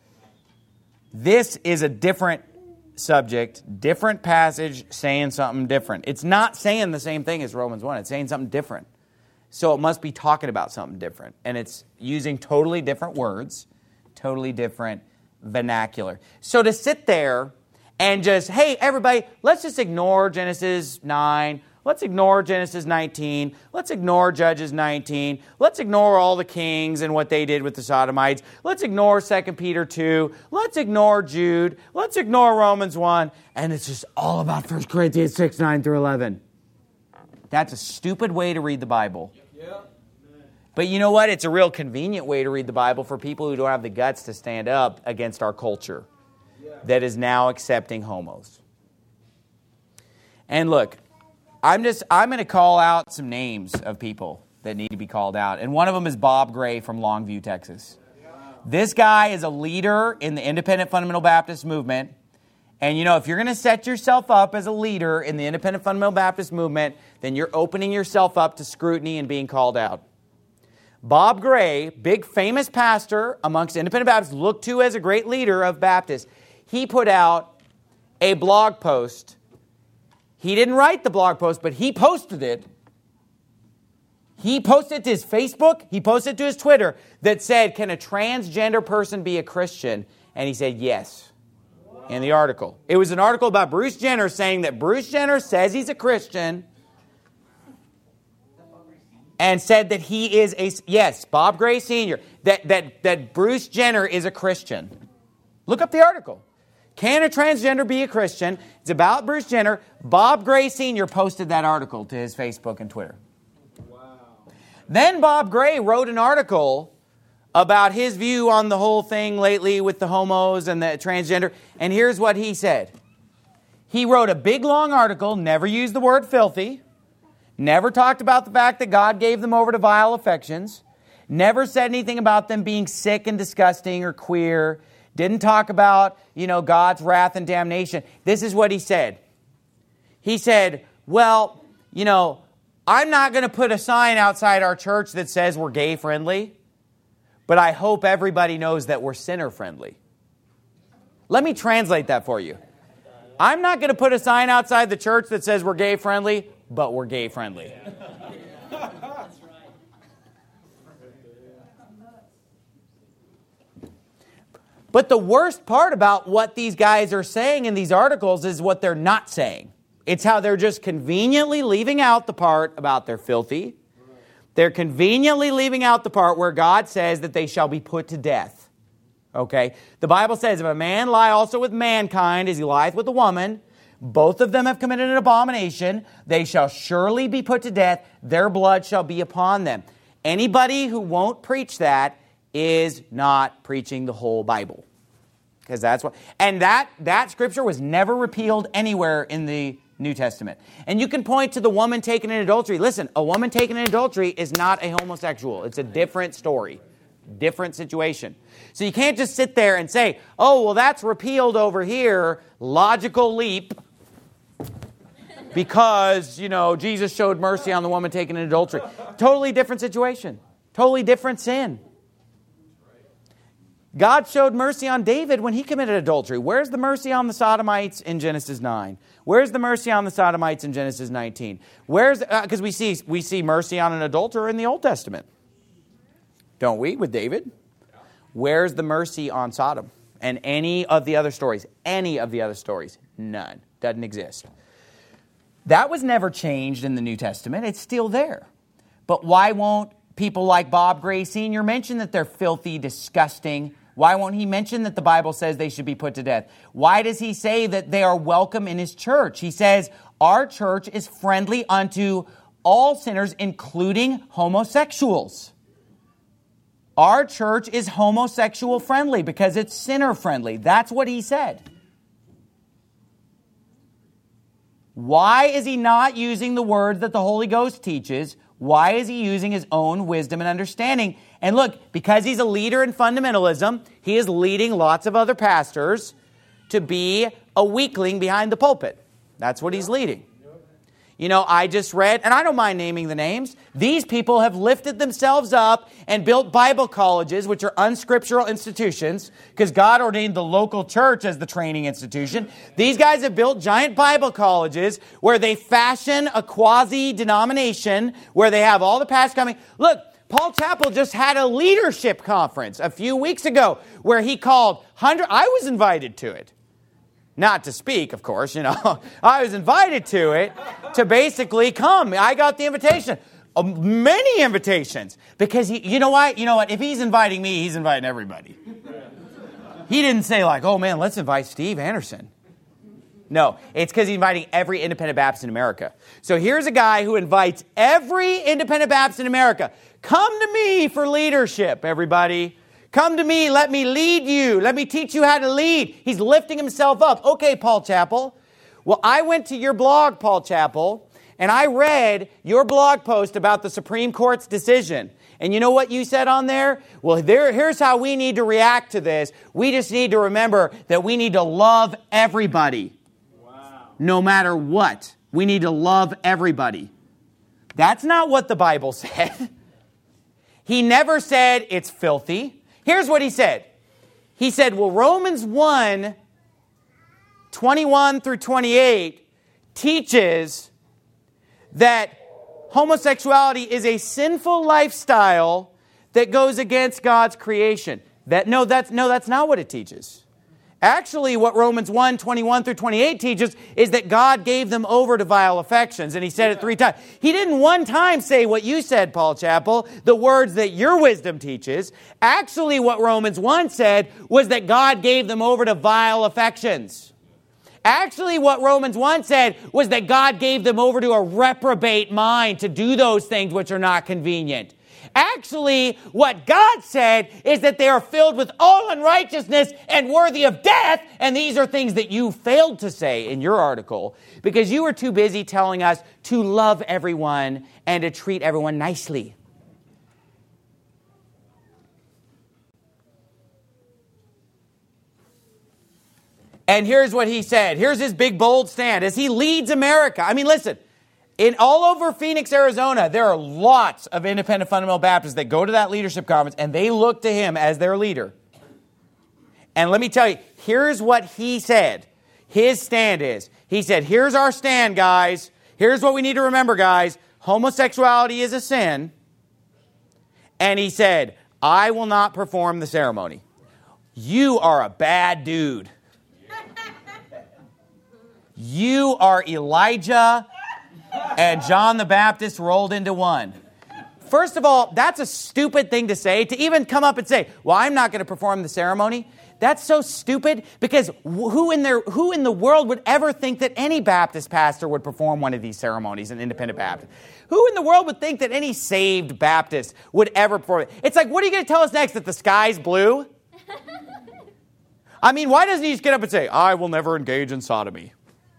This is a different subject, different passage, saying something different. It's not saying the same thing as Romans one. It's saying something different. So it must be talking about something different. And it's using totally different words, totally different vernacular. So to sit there and just, hey, everybody, let's just ignore Genesis nine. Let's ignore Genesis nineteen. Let's ignore Judges nineteen. Let's ignore all the kings and what they did with the Sodomites. Let's ignore Second Peter two. Let's ignore Jude. Let's ignore Romans one. And it's just all about First Corinthians six, nine through eleven. That's a stupid way to read the Bible. Yeah. But you know what? It's a real convenient way to read the Bible for people who don't have the guts to stand up against our culture that is now accepting homos. And look, I'm just I'm going to call out some names of people that need to be called out. And one of them is Bob Gray from Longview, Texas. This guy is a leader in the Independent Fundamental Baptist movement. And you know, if you're going to set yourself up as a leader in the Independent Fundamental Baptist movement, then you're opening yourself up to scrutiny and being called out. Bob Gray, big famous pastor amongst Independent Baptists, looked to as a great leader of Baptists. He put out a blog post. He didn't write the blog post, but he posted it. He posted it to his Facebook. He posted it to his Twitter that said, can a transgender person be a Christian? And he said, yes. In the article. It was an article about Bruce Jenner saying that Bruce Jenner says he's a Christian and said that he is a, yes, Bob Gray Senior, that, that, that Bruce Jenner is a Christian. Look up the article. Can a transgender be a Christian? It's about Bruce Jenner. Bob Gray Senior posted that article to his Facebook and Twitter. Wow. Then Bob Gray wrote an article about his view on the whole thing lately with the homos and the transgender. And here's what he said. He wrote a big, long article, never used the word filthy, never talked about the fact that God gave them over to vile affections, never said anything about them being sick and disgusting or queer, didn't talk about, you know, God's wrath and damnation. This is what he said. He said, well, you know, I'm not going to put a sign outside our church that says we're gay friendly, but I hope everybody knows that we're sinner friendly. Let me translate that for you. I'm not going to put a sign outside the church that says we're gay friendly, but we're gay friendly. But the worst part about what these guys are saying in these articles is what they're not saying. It's how they're just conveniently leaving out the part about they're filthy. They're conveniently leaving out the part where God says that they shall be put to death. Okay? The Bible says, if a man lie also with mankind as he lieth with a woman, both of them have committed an abomination, they shall surely be put to death, their blood shall be upon them. Anybody who won't preach that is not preaching the whole Bible. Because that's what, and that, that scripture was never repealed anywhere in the New Testament. And you can point to the woman taken in adultery. Listen, a woman taken in adultery is not a homosexual. It's a different story. Different situation. So you can't just sit there and say, oh, well, that's repealed over here. Logical leap. Because, you know, Jesus showed mercy on the woman taken in adultery. Totally different situation. Totally different sin. God showed mercy on David when he committed adultery. Where's the mercy on the Sodomites in Genesis nine? Where's the mercy on the Sodomites in Genesis nineteen? Where's because uh, we see we see mercy on an adulterer in the Old Testament, don't we? With David. Where's the mercy on Sodom and any of the other stories? Any of the other stories? None. Doesn't exist. That was never changed in the New Testament. It's still there. But why won't people like Bob Gray Senior mention that they're filthy, disgusting? Why won't he mention that the Bible says they should be put to death? Why does he say that they are welcome in his church? He says, our church is friendly unto all sinners, including homosexuals. Our church is homosexual friendly because it's sinner friendly. That's what he said. Why is he not using the words that the Holy Ghost teaches? Why is he using his own wisdom and understanding? And look, because he's a leader in fundamentalism, he is leading lots of other pastors to be a weakling behind the pulpit. That's what he's leading. You know, I just read, and I don't mind naming the names, these people have lifted themselves up and built Bible colleges, which are unscriptural institutions, because God ordained the local church as the training institution. These guys have built giant Bible colleges where they fashion a quasi-denomination, where they have all the pastors coming. Look, Paul Chappell just had a leadership conference a few weeks ago where he called hundred. I was invited to it. Not to speak, of course, you know. I was invited to it to basically come. I got the invitation. Uh, many invitations. Because, he, you know what? You know what? If he's inviting me, he's inviting everybody. He didn't say like, oh man, let's invite Steve Anderson. No, it's because he's inviting every independent Baptist in America. So here's a guy who invites every independent Baptist in America. Come to me for leadership, everybody. Come to me, let me lead you. Let me teach you how to lead. He's lifting himself up. Okay, Paul Chappell. Well, I went to your blog, Paul Chappell, and I read your blog post about the Supreme Court's decision. And you know what you said on there? Well, there, here's how we need to react to this. We just need to remember that we need to love everybody. Wow. No matter what. We need to love everybody. That's not what the Bible said. He never said it's filthy. Here's what he said. He said, well, Romans one, twenty-one through twenty-eight teaches that homosexuality is a sinful lifestyle that goes against God's creation. That no, that's no, that's not what it teaches. Actually, what Romans one, twenty-one through twenty-eight teaches is that God gave them over to vile affections. And he said it three times. He didn't one time say what you said, Paul Chappell, the words that your wisdom teaches. Actually, what Romans one said was that God gave them over to vile affections. Actually, what Romans one said was that God gave them over to a reprobate mind to do those things which are not convenient. Actually, what God said is that they are filled with all unrighteousness and worthy of death. And these are things that you failed to say in your article because you were too busy telling us to love everyone and to treat everyone nicely. And here's what he said. Here's his big, bold stand as he leads America. I mean, listen, In all over Phoenix, Arizona, there are lots of independent fundamental Baptists that go to that leadership conference and they look to him as their leader. And let me tell you, here's what he said. His stand is, he said, here's our stand, guys. Here's what we need to remember, guys. Homosexuality is a sin. And he said, I will not perform the ceremony. You are a bad dude. You are Elijah and John the Baptist rolled into one. First of all, that's a stupid thing to say, to even come up and say, well, I'm not going to perform the ceremony. That's so stupid, because who in their who in the world would ever think that any Baptist pastor would perform one of these ceremonies, an independent Baptist? Who in the world would think that any saved Baptist would ever perform it? It's like, what are you going to tell us next, that the sky's blue? I mean, why doesn't he just get up and say, I will never engage in sodomy?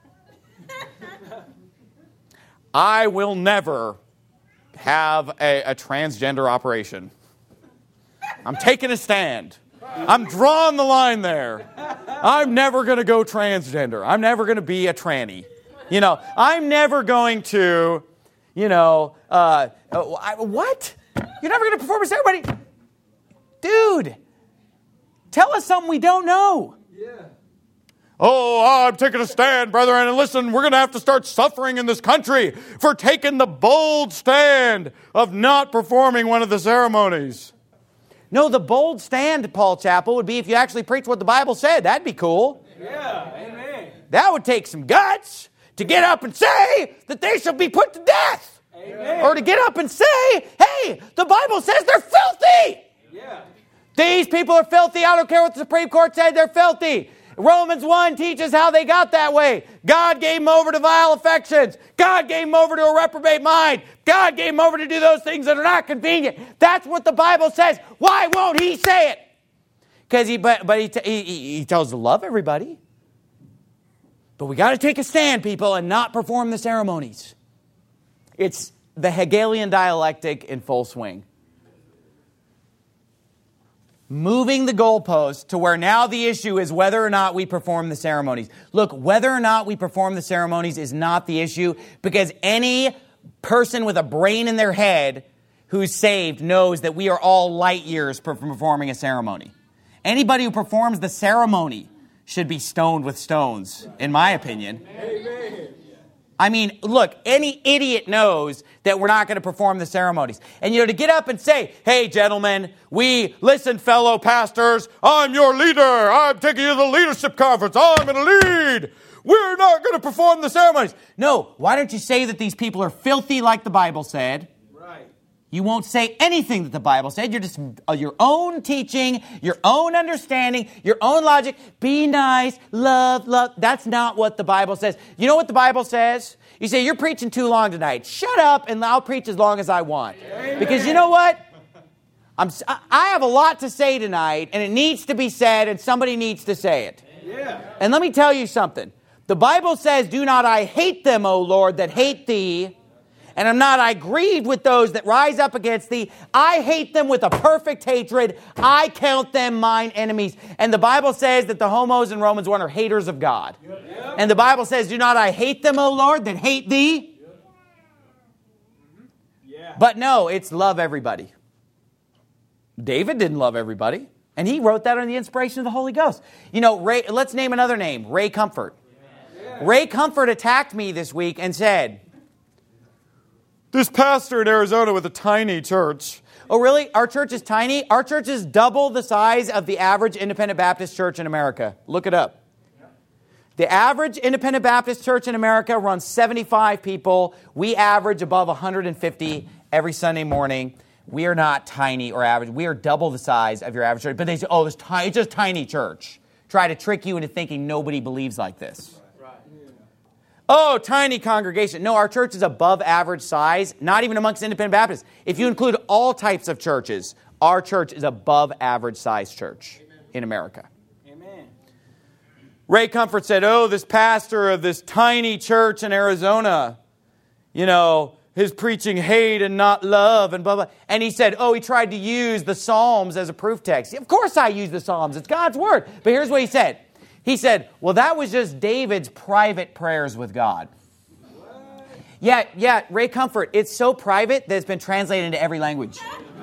I will never have a, a transgender operation. I'm taking a stand. I'm drawing the line there. I'm never going to go transgender. I'm never going to be a tranny. You know, I'm never going to, you know, uh, I, what? You're never going to perform a ceremony? Dude, tell us something we don't know. Yeah. Oh, I'm taking a stand, brethren, and listen, we're going to have to start suffering in this country for taking the bold stand of not performing one of the ceremonies. No, the bold stand, Paul Chappell, would be if you actually preach what the Bible said. That'd be cool. Yeah. Amen. That would take some guts to get up and say that they shall be put to death. Amen. Or to get up and say, hey, the Bible says they're filthy. Yeah. These people are filthy. I don't care what the Supreme Court said. They're filthy. Romans one teaches how they got that way. God gave them over to vile affections. God gave them over to a reprobate mind. God gave them over to do those things that are not convenient. That's what the Bible says. Why won't he say it? Because he, but, but he, t- he, he tells us to love everybody. But we got to take a stand, people, and not perform the ceremonies. It's the Hegelian dialectic in full swing. Moving the goalpost to where now the issue is whether or not we perform the ceremonies. Look, whether or not we perform the ceremonies is not the issue, because any person with a brain in their head who's saved knows that we are all light years from performing a ceremony. Anybody who performs the ceremony should be stoned with stones, in my opinion. Amen. I mean, look, any idiot knows that we're not going to perform the ceremonies. And, you know, to get up and say, hey, gentlemen, we, listen, fellow pastors, I'm your leader. I'm taking you to the leadership conference. I'm going to lead. We're not going to perform the ceremonies. No, why don't you say that these people are filthy like the Bible said? Right. You won't say anything that the Bible said. You're just uh, your own teaching, your own understanding, your own logic. Be nice, love, love. That's not what the Bible says. You know what the Bible says? You say, you're preaching too long tonight. Shut up and I'll preach as long as I want. Amen. Because you know what? I'm, I have a lot to say tonight, and it needs to be said, and somebody needs to say it. Yeah. And let me tell you something. The Bible says, do not I hate them, O Lord, that hate thee. And am not I grieved with those that rise up against thee? I hate them with a perfect hatred. I count them mine enemies. And the Bible says that the homos in Romans one are haters of God. Yep. And the Bible says, do not I hate them, O Lord, that hate thee? Yep. Yeah. But no, it's love everybody. David didn't love everybody. And he wrote that on the inspiration of the Holy Ghost. You know, Ray, let's name another name, Ray Comfort. Yeah. Ray Comfort attacked me this week and said, this pastor in Arizona with a tiny church. Oh, really? Our church is tiny? Our church is double the size of the average independent Baptist church in America. Look it up. The average independent Baptist church in America runs seventy-five people. We average above one hundred fifty every Sunday morning. We are not tiny or average. We are double the size of your average church. But they say, oh, it's, tiny, it's just tiny church. Try to trick you into thinking nobody believes like this. Oh, tiny congregation. No, our church is above average size, not even amongst independent Baptists. If you include all types of churches, our church is above average size church Amen. In America. Amen. Ray Comfort said, oh, this pastor of this tiny church in Arizona, you know, his preaching hate and not love and blah, blah. And he said, oh, he tried to use the Psalms as a proof text. Of course I use the Psalms. It's God's word. But here's what he said. He said, well, that was just David's private prayers with God. Yeah, yeah, Ray Comfort. It's so private that it's been translated into every language.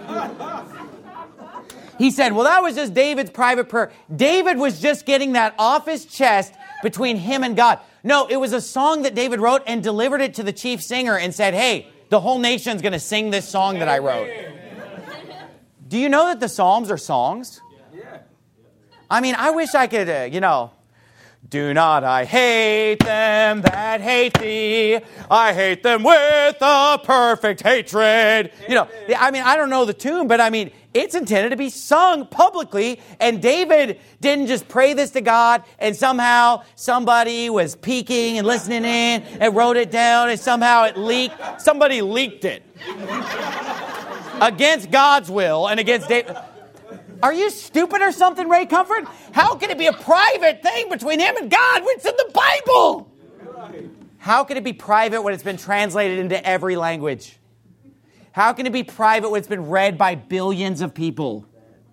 He said, well, that was just David's private prayer. David was just getting that off his chest between him and God. No, it was a song that David wrote and delivered it to the chief singer and said, hey, the whole nation's going to sing this song that I wrote. Do you know that the Psalms are songs? I mean, I wish I could, uh, you know, do not I hate them that hate thee. I hate them with a perfect hatred. You know, I mean, I don't know the tune, but I mean, it's intended to be sung publicly. And David didn't just pray this to God and somehow somebody was peeking and listening in and wrote it down and somehow it leaked. Somebody leaked it against God's will and against David. Are you stupid or something, Ray Comfort? How can it be a private thing between him and God when it's in the Bible? How can it be private when it's been translated into every language? How can it be private when it's been read by billions of people?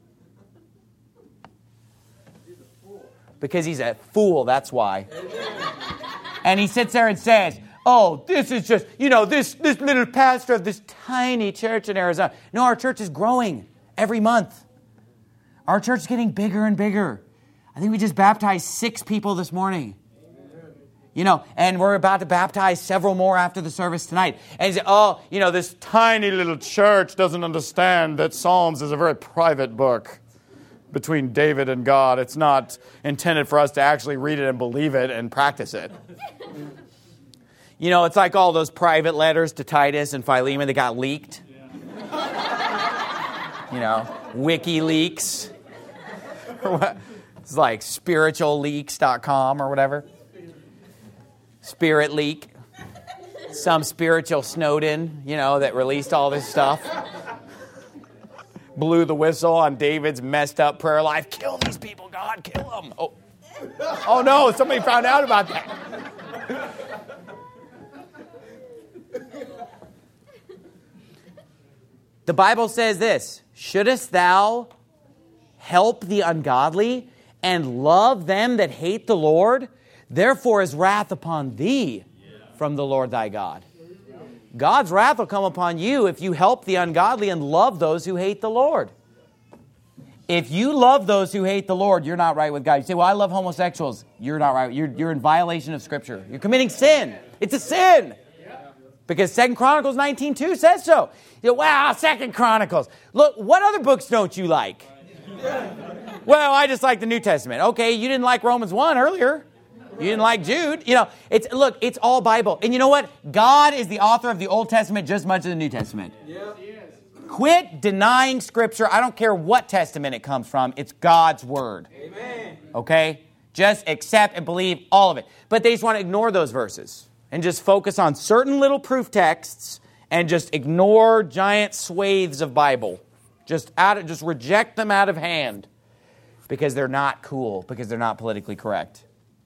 Because he's a fool, that's why. And he sits there and says, oh, this is just, you know, this, this little pastor of this tiny church in Arizona. No, our church is growing every month. Our church is getting bigger and bigger. I think we just baptized six people this morning. You know, and we're about to baptize several more after the service tonight. And you say, oh, you know, this Tiny little church doesn't understand that Psalms is a very private book between David and God. It's not intended for us to actually read it and believe it and practice it. You know, it's like all those private letters to Titus and Philemon that got leaked. You know, WikiLeaks. It's like spiritual leaks dot com or whatever. Spirit leak. Some spiritual Snowden, you know, that released all this stuff. Blew the whistle on David's messed up prayer life. Kill these people, God, kill them. Oh, oh no, somebody found out about that. The Bible says this, shouldest thou help the ungodly and love them that hate the Lord? Therefore is wrath upon thee from the Lord thy God. God's wrath will come upon you if you help the ungodly and love those who hate the Lord. If you love those who hate the Lord, you're not right with God. You say, well, I love homosexuals. You're not right. You're, you're in violation of Scripture. You're committing sin. It's a sin. Because Second Chronicles nineteen two says so. You know, wow, Second Chronicles. Look, what other books don't you like? Well, I just like the New Testament. Okay, you didn't like Romans one earlier. You didn't like Jude. You know, it's look, it's all Bible. And you know what? God is the author of the Old Testament just as much as the New Testament. Yep. Quit denying Scripture. I don't care what testament it comes from. It's God's Word. Amen. Okay? Just accept and believe all of it. But they just want to ignore those verses and just focus on certain little proof texts and just ignore giant swathes of Bible. Just out of, just reject them out of hand because they're not cool, because they're not politically correct.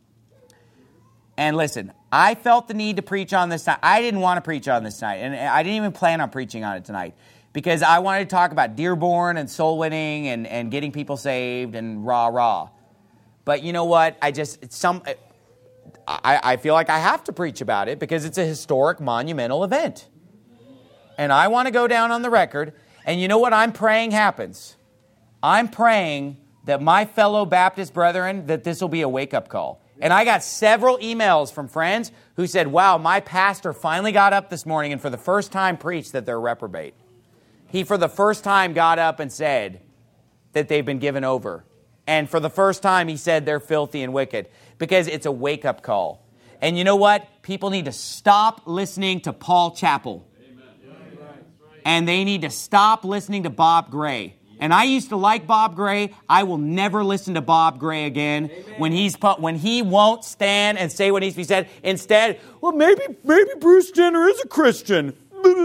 And listen, I felt the need to preach on this tonight. I didn't want to preach on this tonight, and I didn't even plan on preaching on it tonight because I wanted to talk about Dearborn and soul winning and, and getting people saved and rah rah. But you know what? I just it's some. I, I feel like I have to preach about it because it's a historic, monumental event. And I want to go down on the record. And you know what I'm praying happens? I'm praying that my fellow Baptist brethren, that this will be a wake-up call. And I got several emails from friends who said, wow, my pastor finally got up this morning and for the first time preached that they're reprobate. He for the first time got up and said that they've been given over. And for the first time he said they're filthy and wicked. Because it's a wake-up call. And you know what? People need to stop listening to Paul Chappell. And they need to stop listening to Bob Gray. And I used to like Bob Gray. I will never listen to Bob Gray again. Amen. When he's put, when he won't stand and say what needs to be said. Instead, well, maybe maybe Bruce Jenner is a Christian.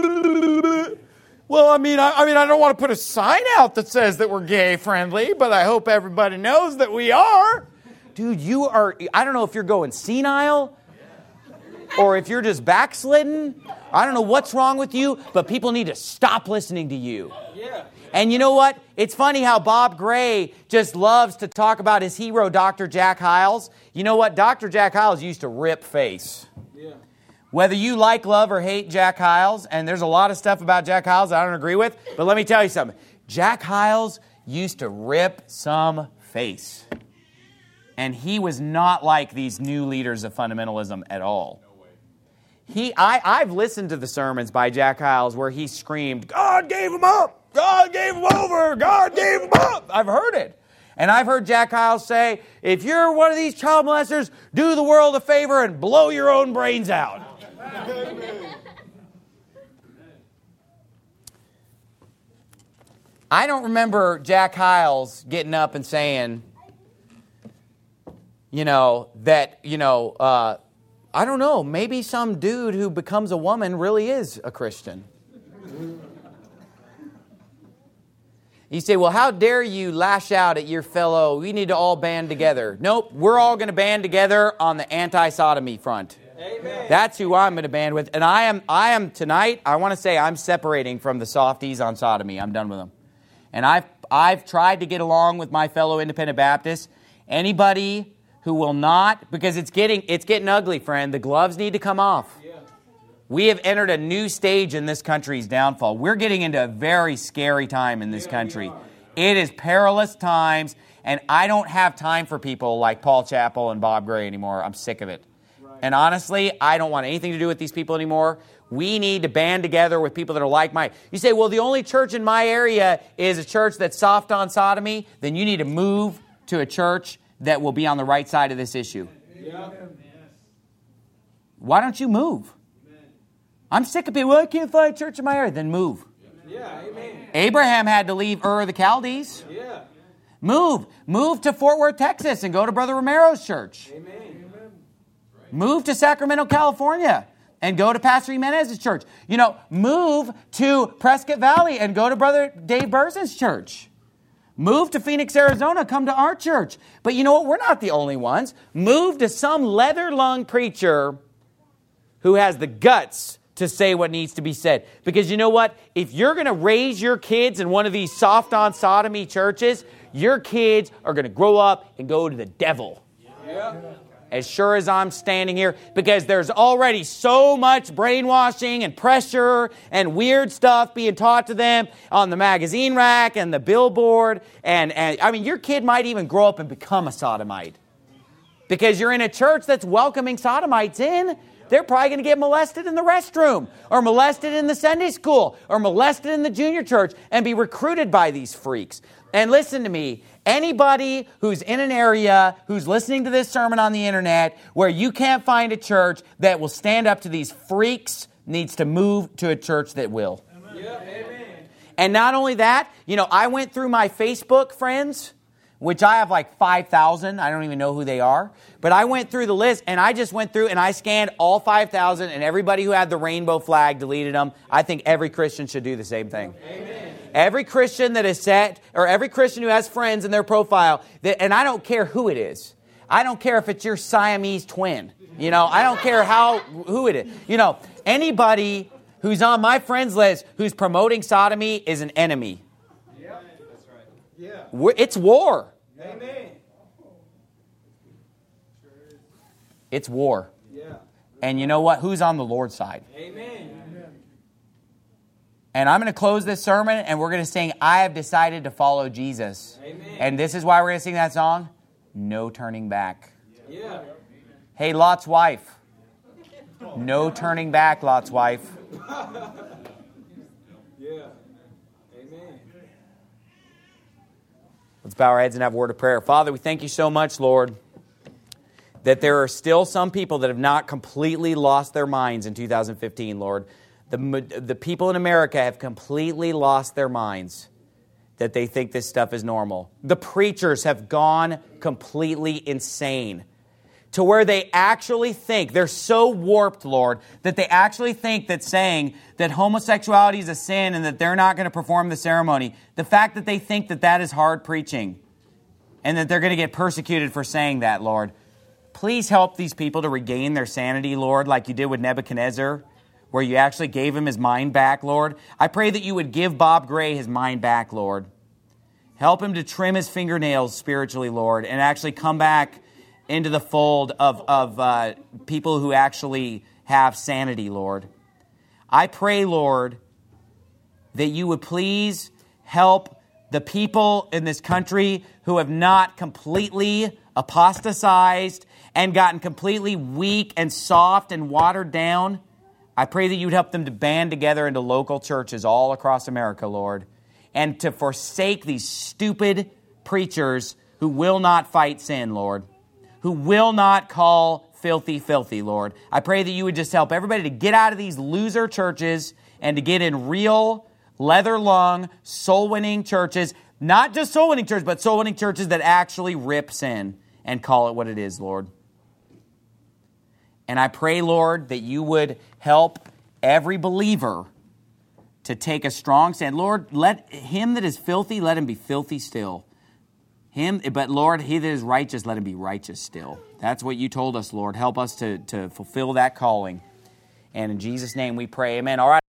Well, I mean, I, I mean, I don't want to put a sign out that says that we're gay friendly, but I hope everybody knows that we are. Dude, you are, I don't know if you're going senile or if you're just backslidden. I don't know what's wrong with you, but people need to stop listening to you. Yeah. And you know what? It's funny how Bob Gray just loves to talk about his hero, Doctor Jack Hyles. You know what? Doctor Jack Hyles used to rip face. Yeah. Whether you like, love, or hate Jack Hyles, and there's a lot of stuff about Jack Hyles I don't agree with, but let me tell you something. Jack Hyles used to rip some face. And he was not like these new leaders of fundamentalism at all. He, I, I've listened to the sermons by Jack Hyles where he screamed, God gave him up! God gave him over! God gave him up! I've heard it. And I've heard Jack Hyles say, if you're one of these child molesters, do the world a favor and blow your own brains out. I don't remember Jack Hyles getting up and saying, you know, that, you know, uh, I don't know, maybe some dude who becomes a woman really is a Christian. You say, well, how dare you lash out at your fellow, we need to all band together. Nope, we're all going to band together on the anti-sodomy front. Amen. That's who I'm going to band with. And I am, I am tonight, I want to say I'm separating from the softies on sodomy. I'm done with them. And I've, I've tried to get along with my fellow independent Baptists. Anybody who will not, because it's getting, it's getting ugly, friend. The gloves need to come off. Yeah. We have entered a new stage in this country's downfall. We're getting into a very scary time in this yeah, country. It is perilous times, and I don't have time for people like Paul Chappell and Bob Gray anymore. I'm sick of it. Right. And honestly, I don't want anything to do with these people anymore. We need to band together with people that are like-minded. You say, well, the only church in my area is a church that's soft on sodomy. Then you need to move to a church that will be on the right side of this issue. Yeah. Why don't you move? I'm sick of people. Well, I can't find a church in my area. Then move. Yeah, amen. Abraham had to leave Ur of the Chaldees. Yeah. Move. Move to Fort Worth, Texas, and go to Brother Romero's church. Amen. Move to Sacramento, California, and go to Pastor Jimenez's church. You know, move to Prescott Valley and go to Brother Dave Burzen's church. Move to Phoenix, Arizona, come to our church. But you know what? We're not the only ones. Move to some leather-lung preacher who has the guts to say what needs to be said. Because you know what? If you're going to raise your kids in one of these soft-on-sodomy churches, your kids are going to grow up and go to the devil. Yeah. As sure as I'm standing here, because there's already so much brainwashing and pressure and weird stuff being taught to them on the magazine rack and the billboard. And, and I mean, your kid might even grow up and become a sodomite. Because you're in a church that's welcoming sodomites in. They're probably going to get molested in the restroom, or molested in the Sunday school, or molested in the junior church, and be recruited by these freaks. And listen to me, anybody who's in an area, who's listening to this sermon on the internet, where you can't find a church that will stand up to these freaks, needs to move to a church that will. Amen. Yeah, amen. And not only that, you know, I went through my Facebook friends, which I have like five thousand. I don't even know who they are. But I went through the list, and I just went through and I scanned all five thousand, and everybody who had the rainbow flag deleted them. I think every Christian should do the same thing. Amen. Every Christian that is set, or every Christian who has friends in their profile, that, and I don't care who it is. I don't care if it's your Siamese twin. You know, I don't care how, who it is. You know, anybody who's on my friends list who's promoting sodomy is an enemy. Yeah, that's right. Yeah. We're, it's war. Amen. It's war. Yeah. And you know what? Who's on the Lord's side? Amen. And I'm going to close this sermon, and we're going to sing, I have decided to follow Jesus. Amen. And this is why we're going to sing that song, No Turning Back. Yeah. Hey, Lot's wife. No turning back, Lot's wife. Yeah. Amen. Let's bow our heads and have a word of prayer. Father, we thank you so much, Lord, that there are still some people that have not completely lost their minds in two thousand fifteen, Lord. The, the people in America have completely lost their minds that they think this stuff is normal. The preachers have gone completely insane to where they actually think, they're so warped, Lord, that they actually think that saying that homosexuality is a sin and that they're not going to perform the ceremony, the fact that they think that that is hard preaching and that they're going to get persecuted for saying that, Lord. Please help these people to regain their sanity, Lord, like you did with Nebuchadnezzar, where you actually gave him his mind back, Lord. I pray that you would give Bob Gray his mind back, Lord. Help him to trim his fingernails spiritually, Lord, and actually come back into the fold of, of uh, people who actually have sanity, Lord. I pray, Lord, that you would please help the people in this country who have not completely apostatized and gotten completely weak and soft and watered down. I pray that you would help them to band together into local churches all across America, Lord, and to forsake these stupid preachers who will not fight sin, Lord, who will not call filthy, filthy, Lord. I pray that you would just help everybody to get out of these loser churches and to get in real, leather-lung, soul-winning churches. Not just soul-winning churches, but soul-winning churches that actually rip sin and call it what it is, Lord. And I pray, Lord, that you would help every believer to take a strong stand. Lord, let him that is filthy, let him be filthy still. Him, but Lord, he that is righteous, let him be righteous still. That's what you told us, Lord. Help us to, to fulfill that calling. And in Jesus' name we pray, amen. All right.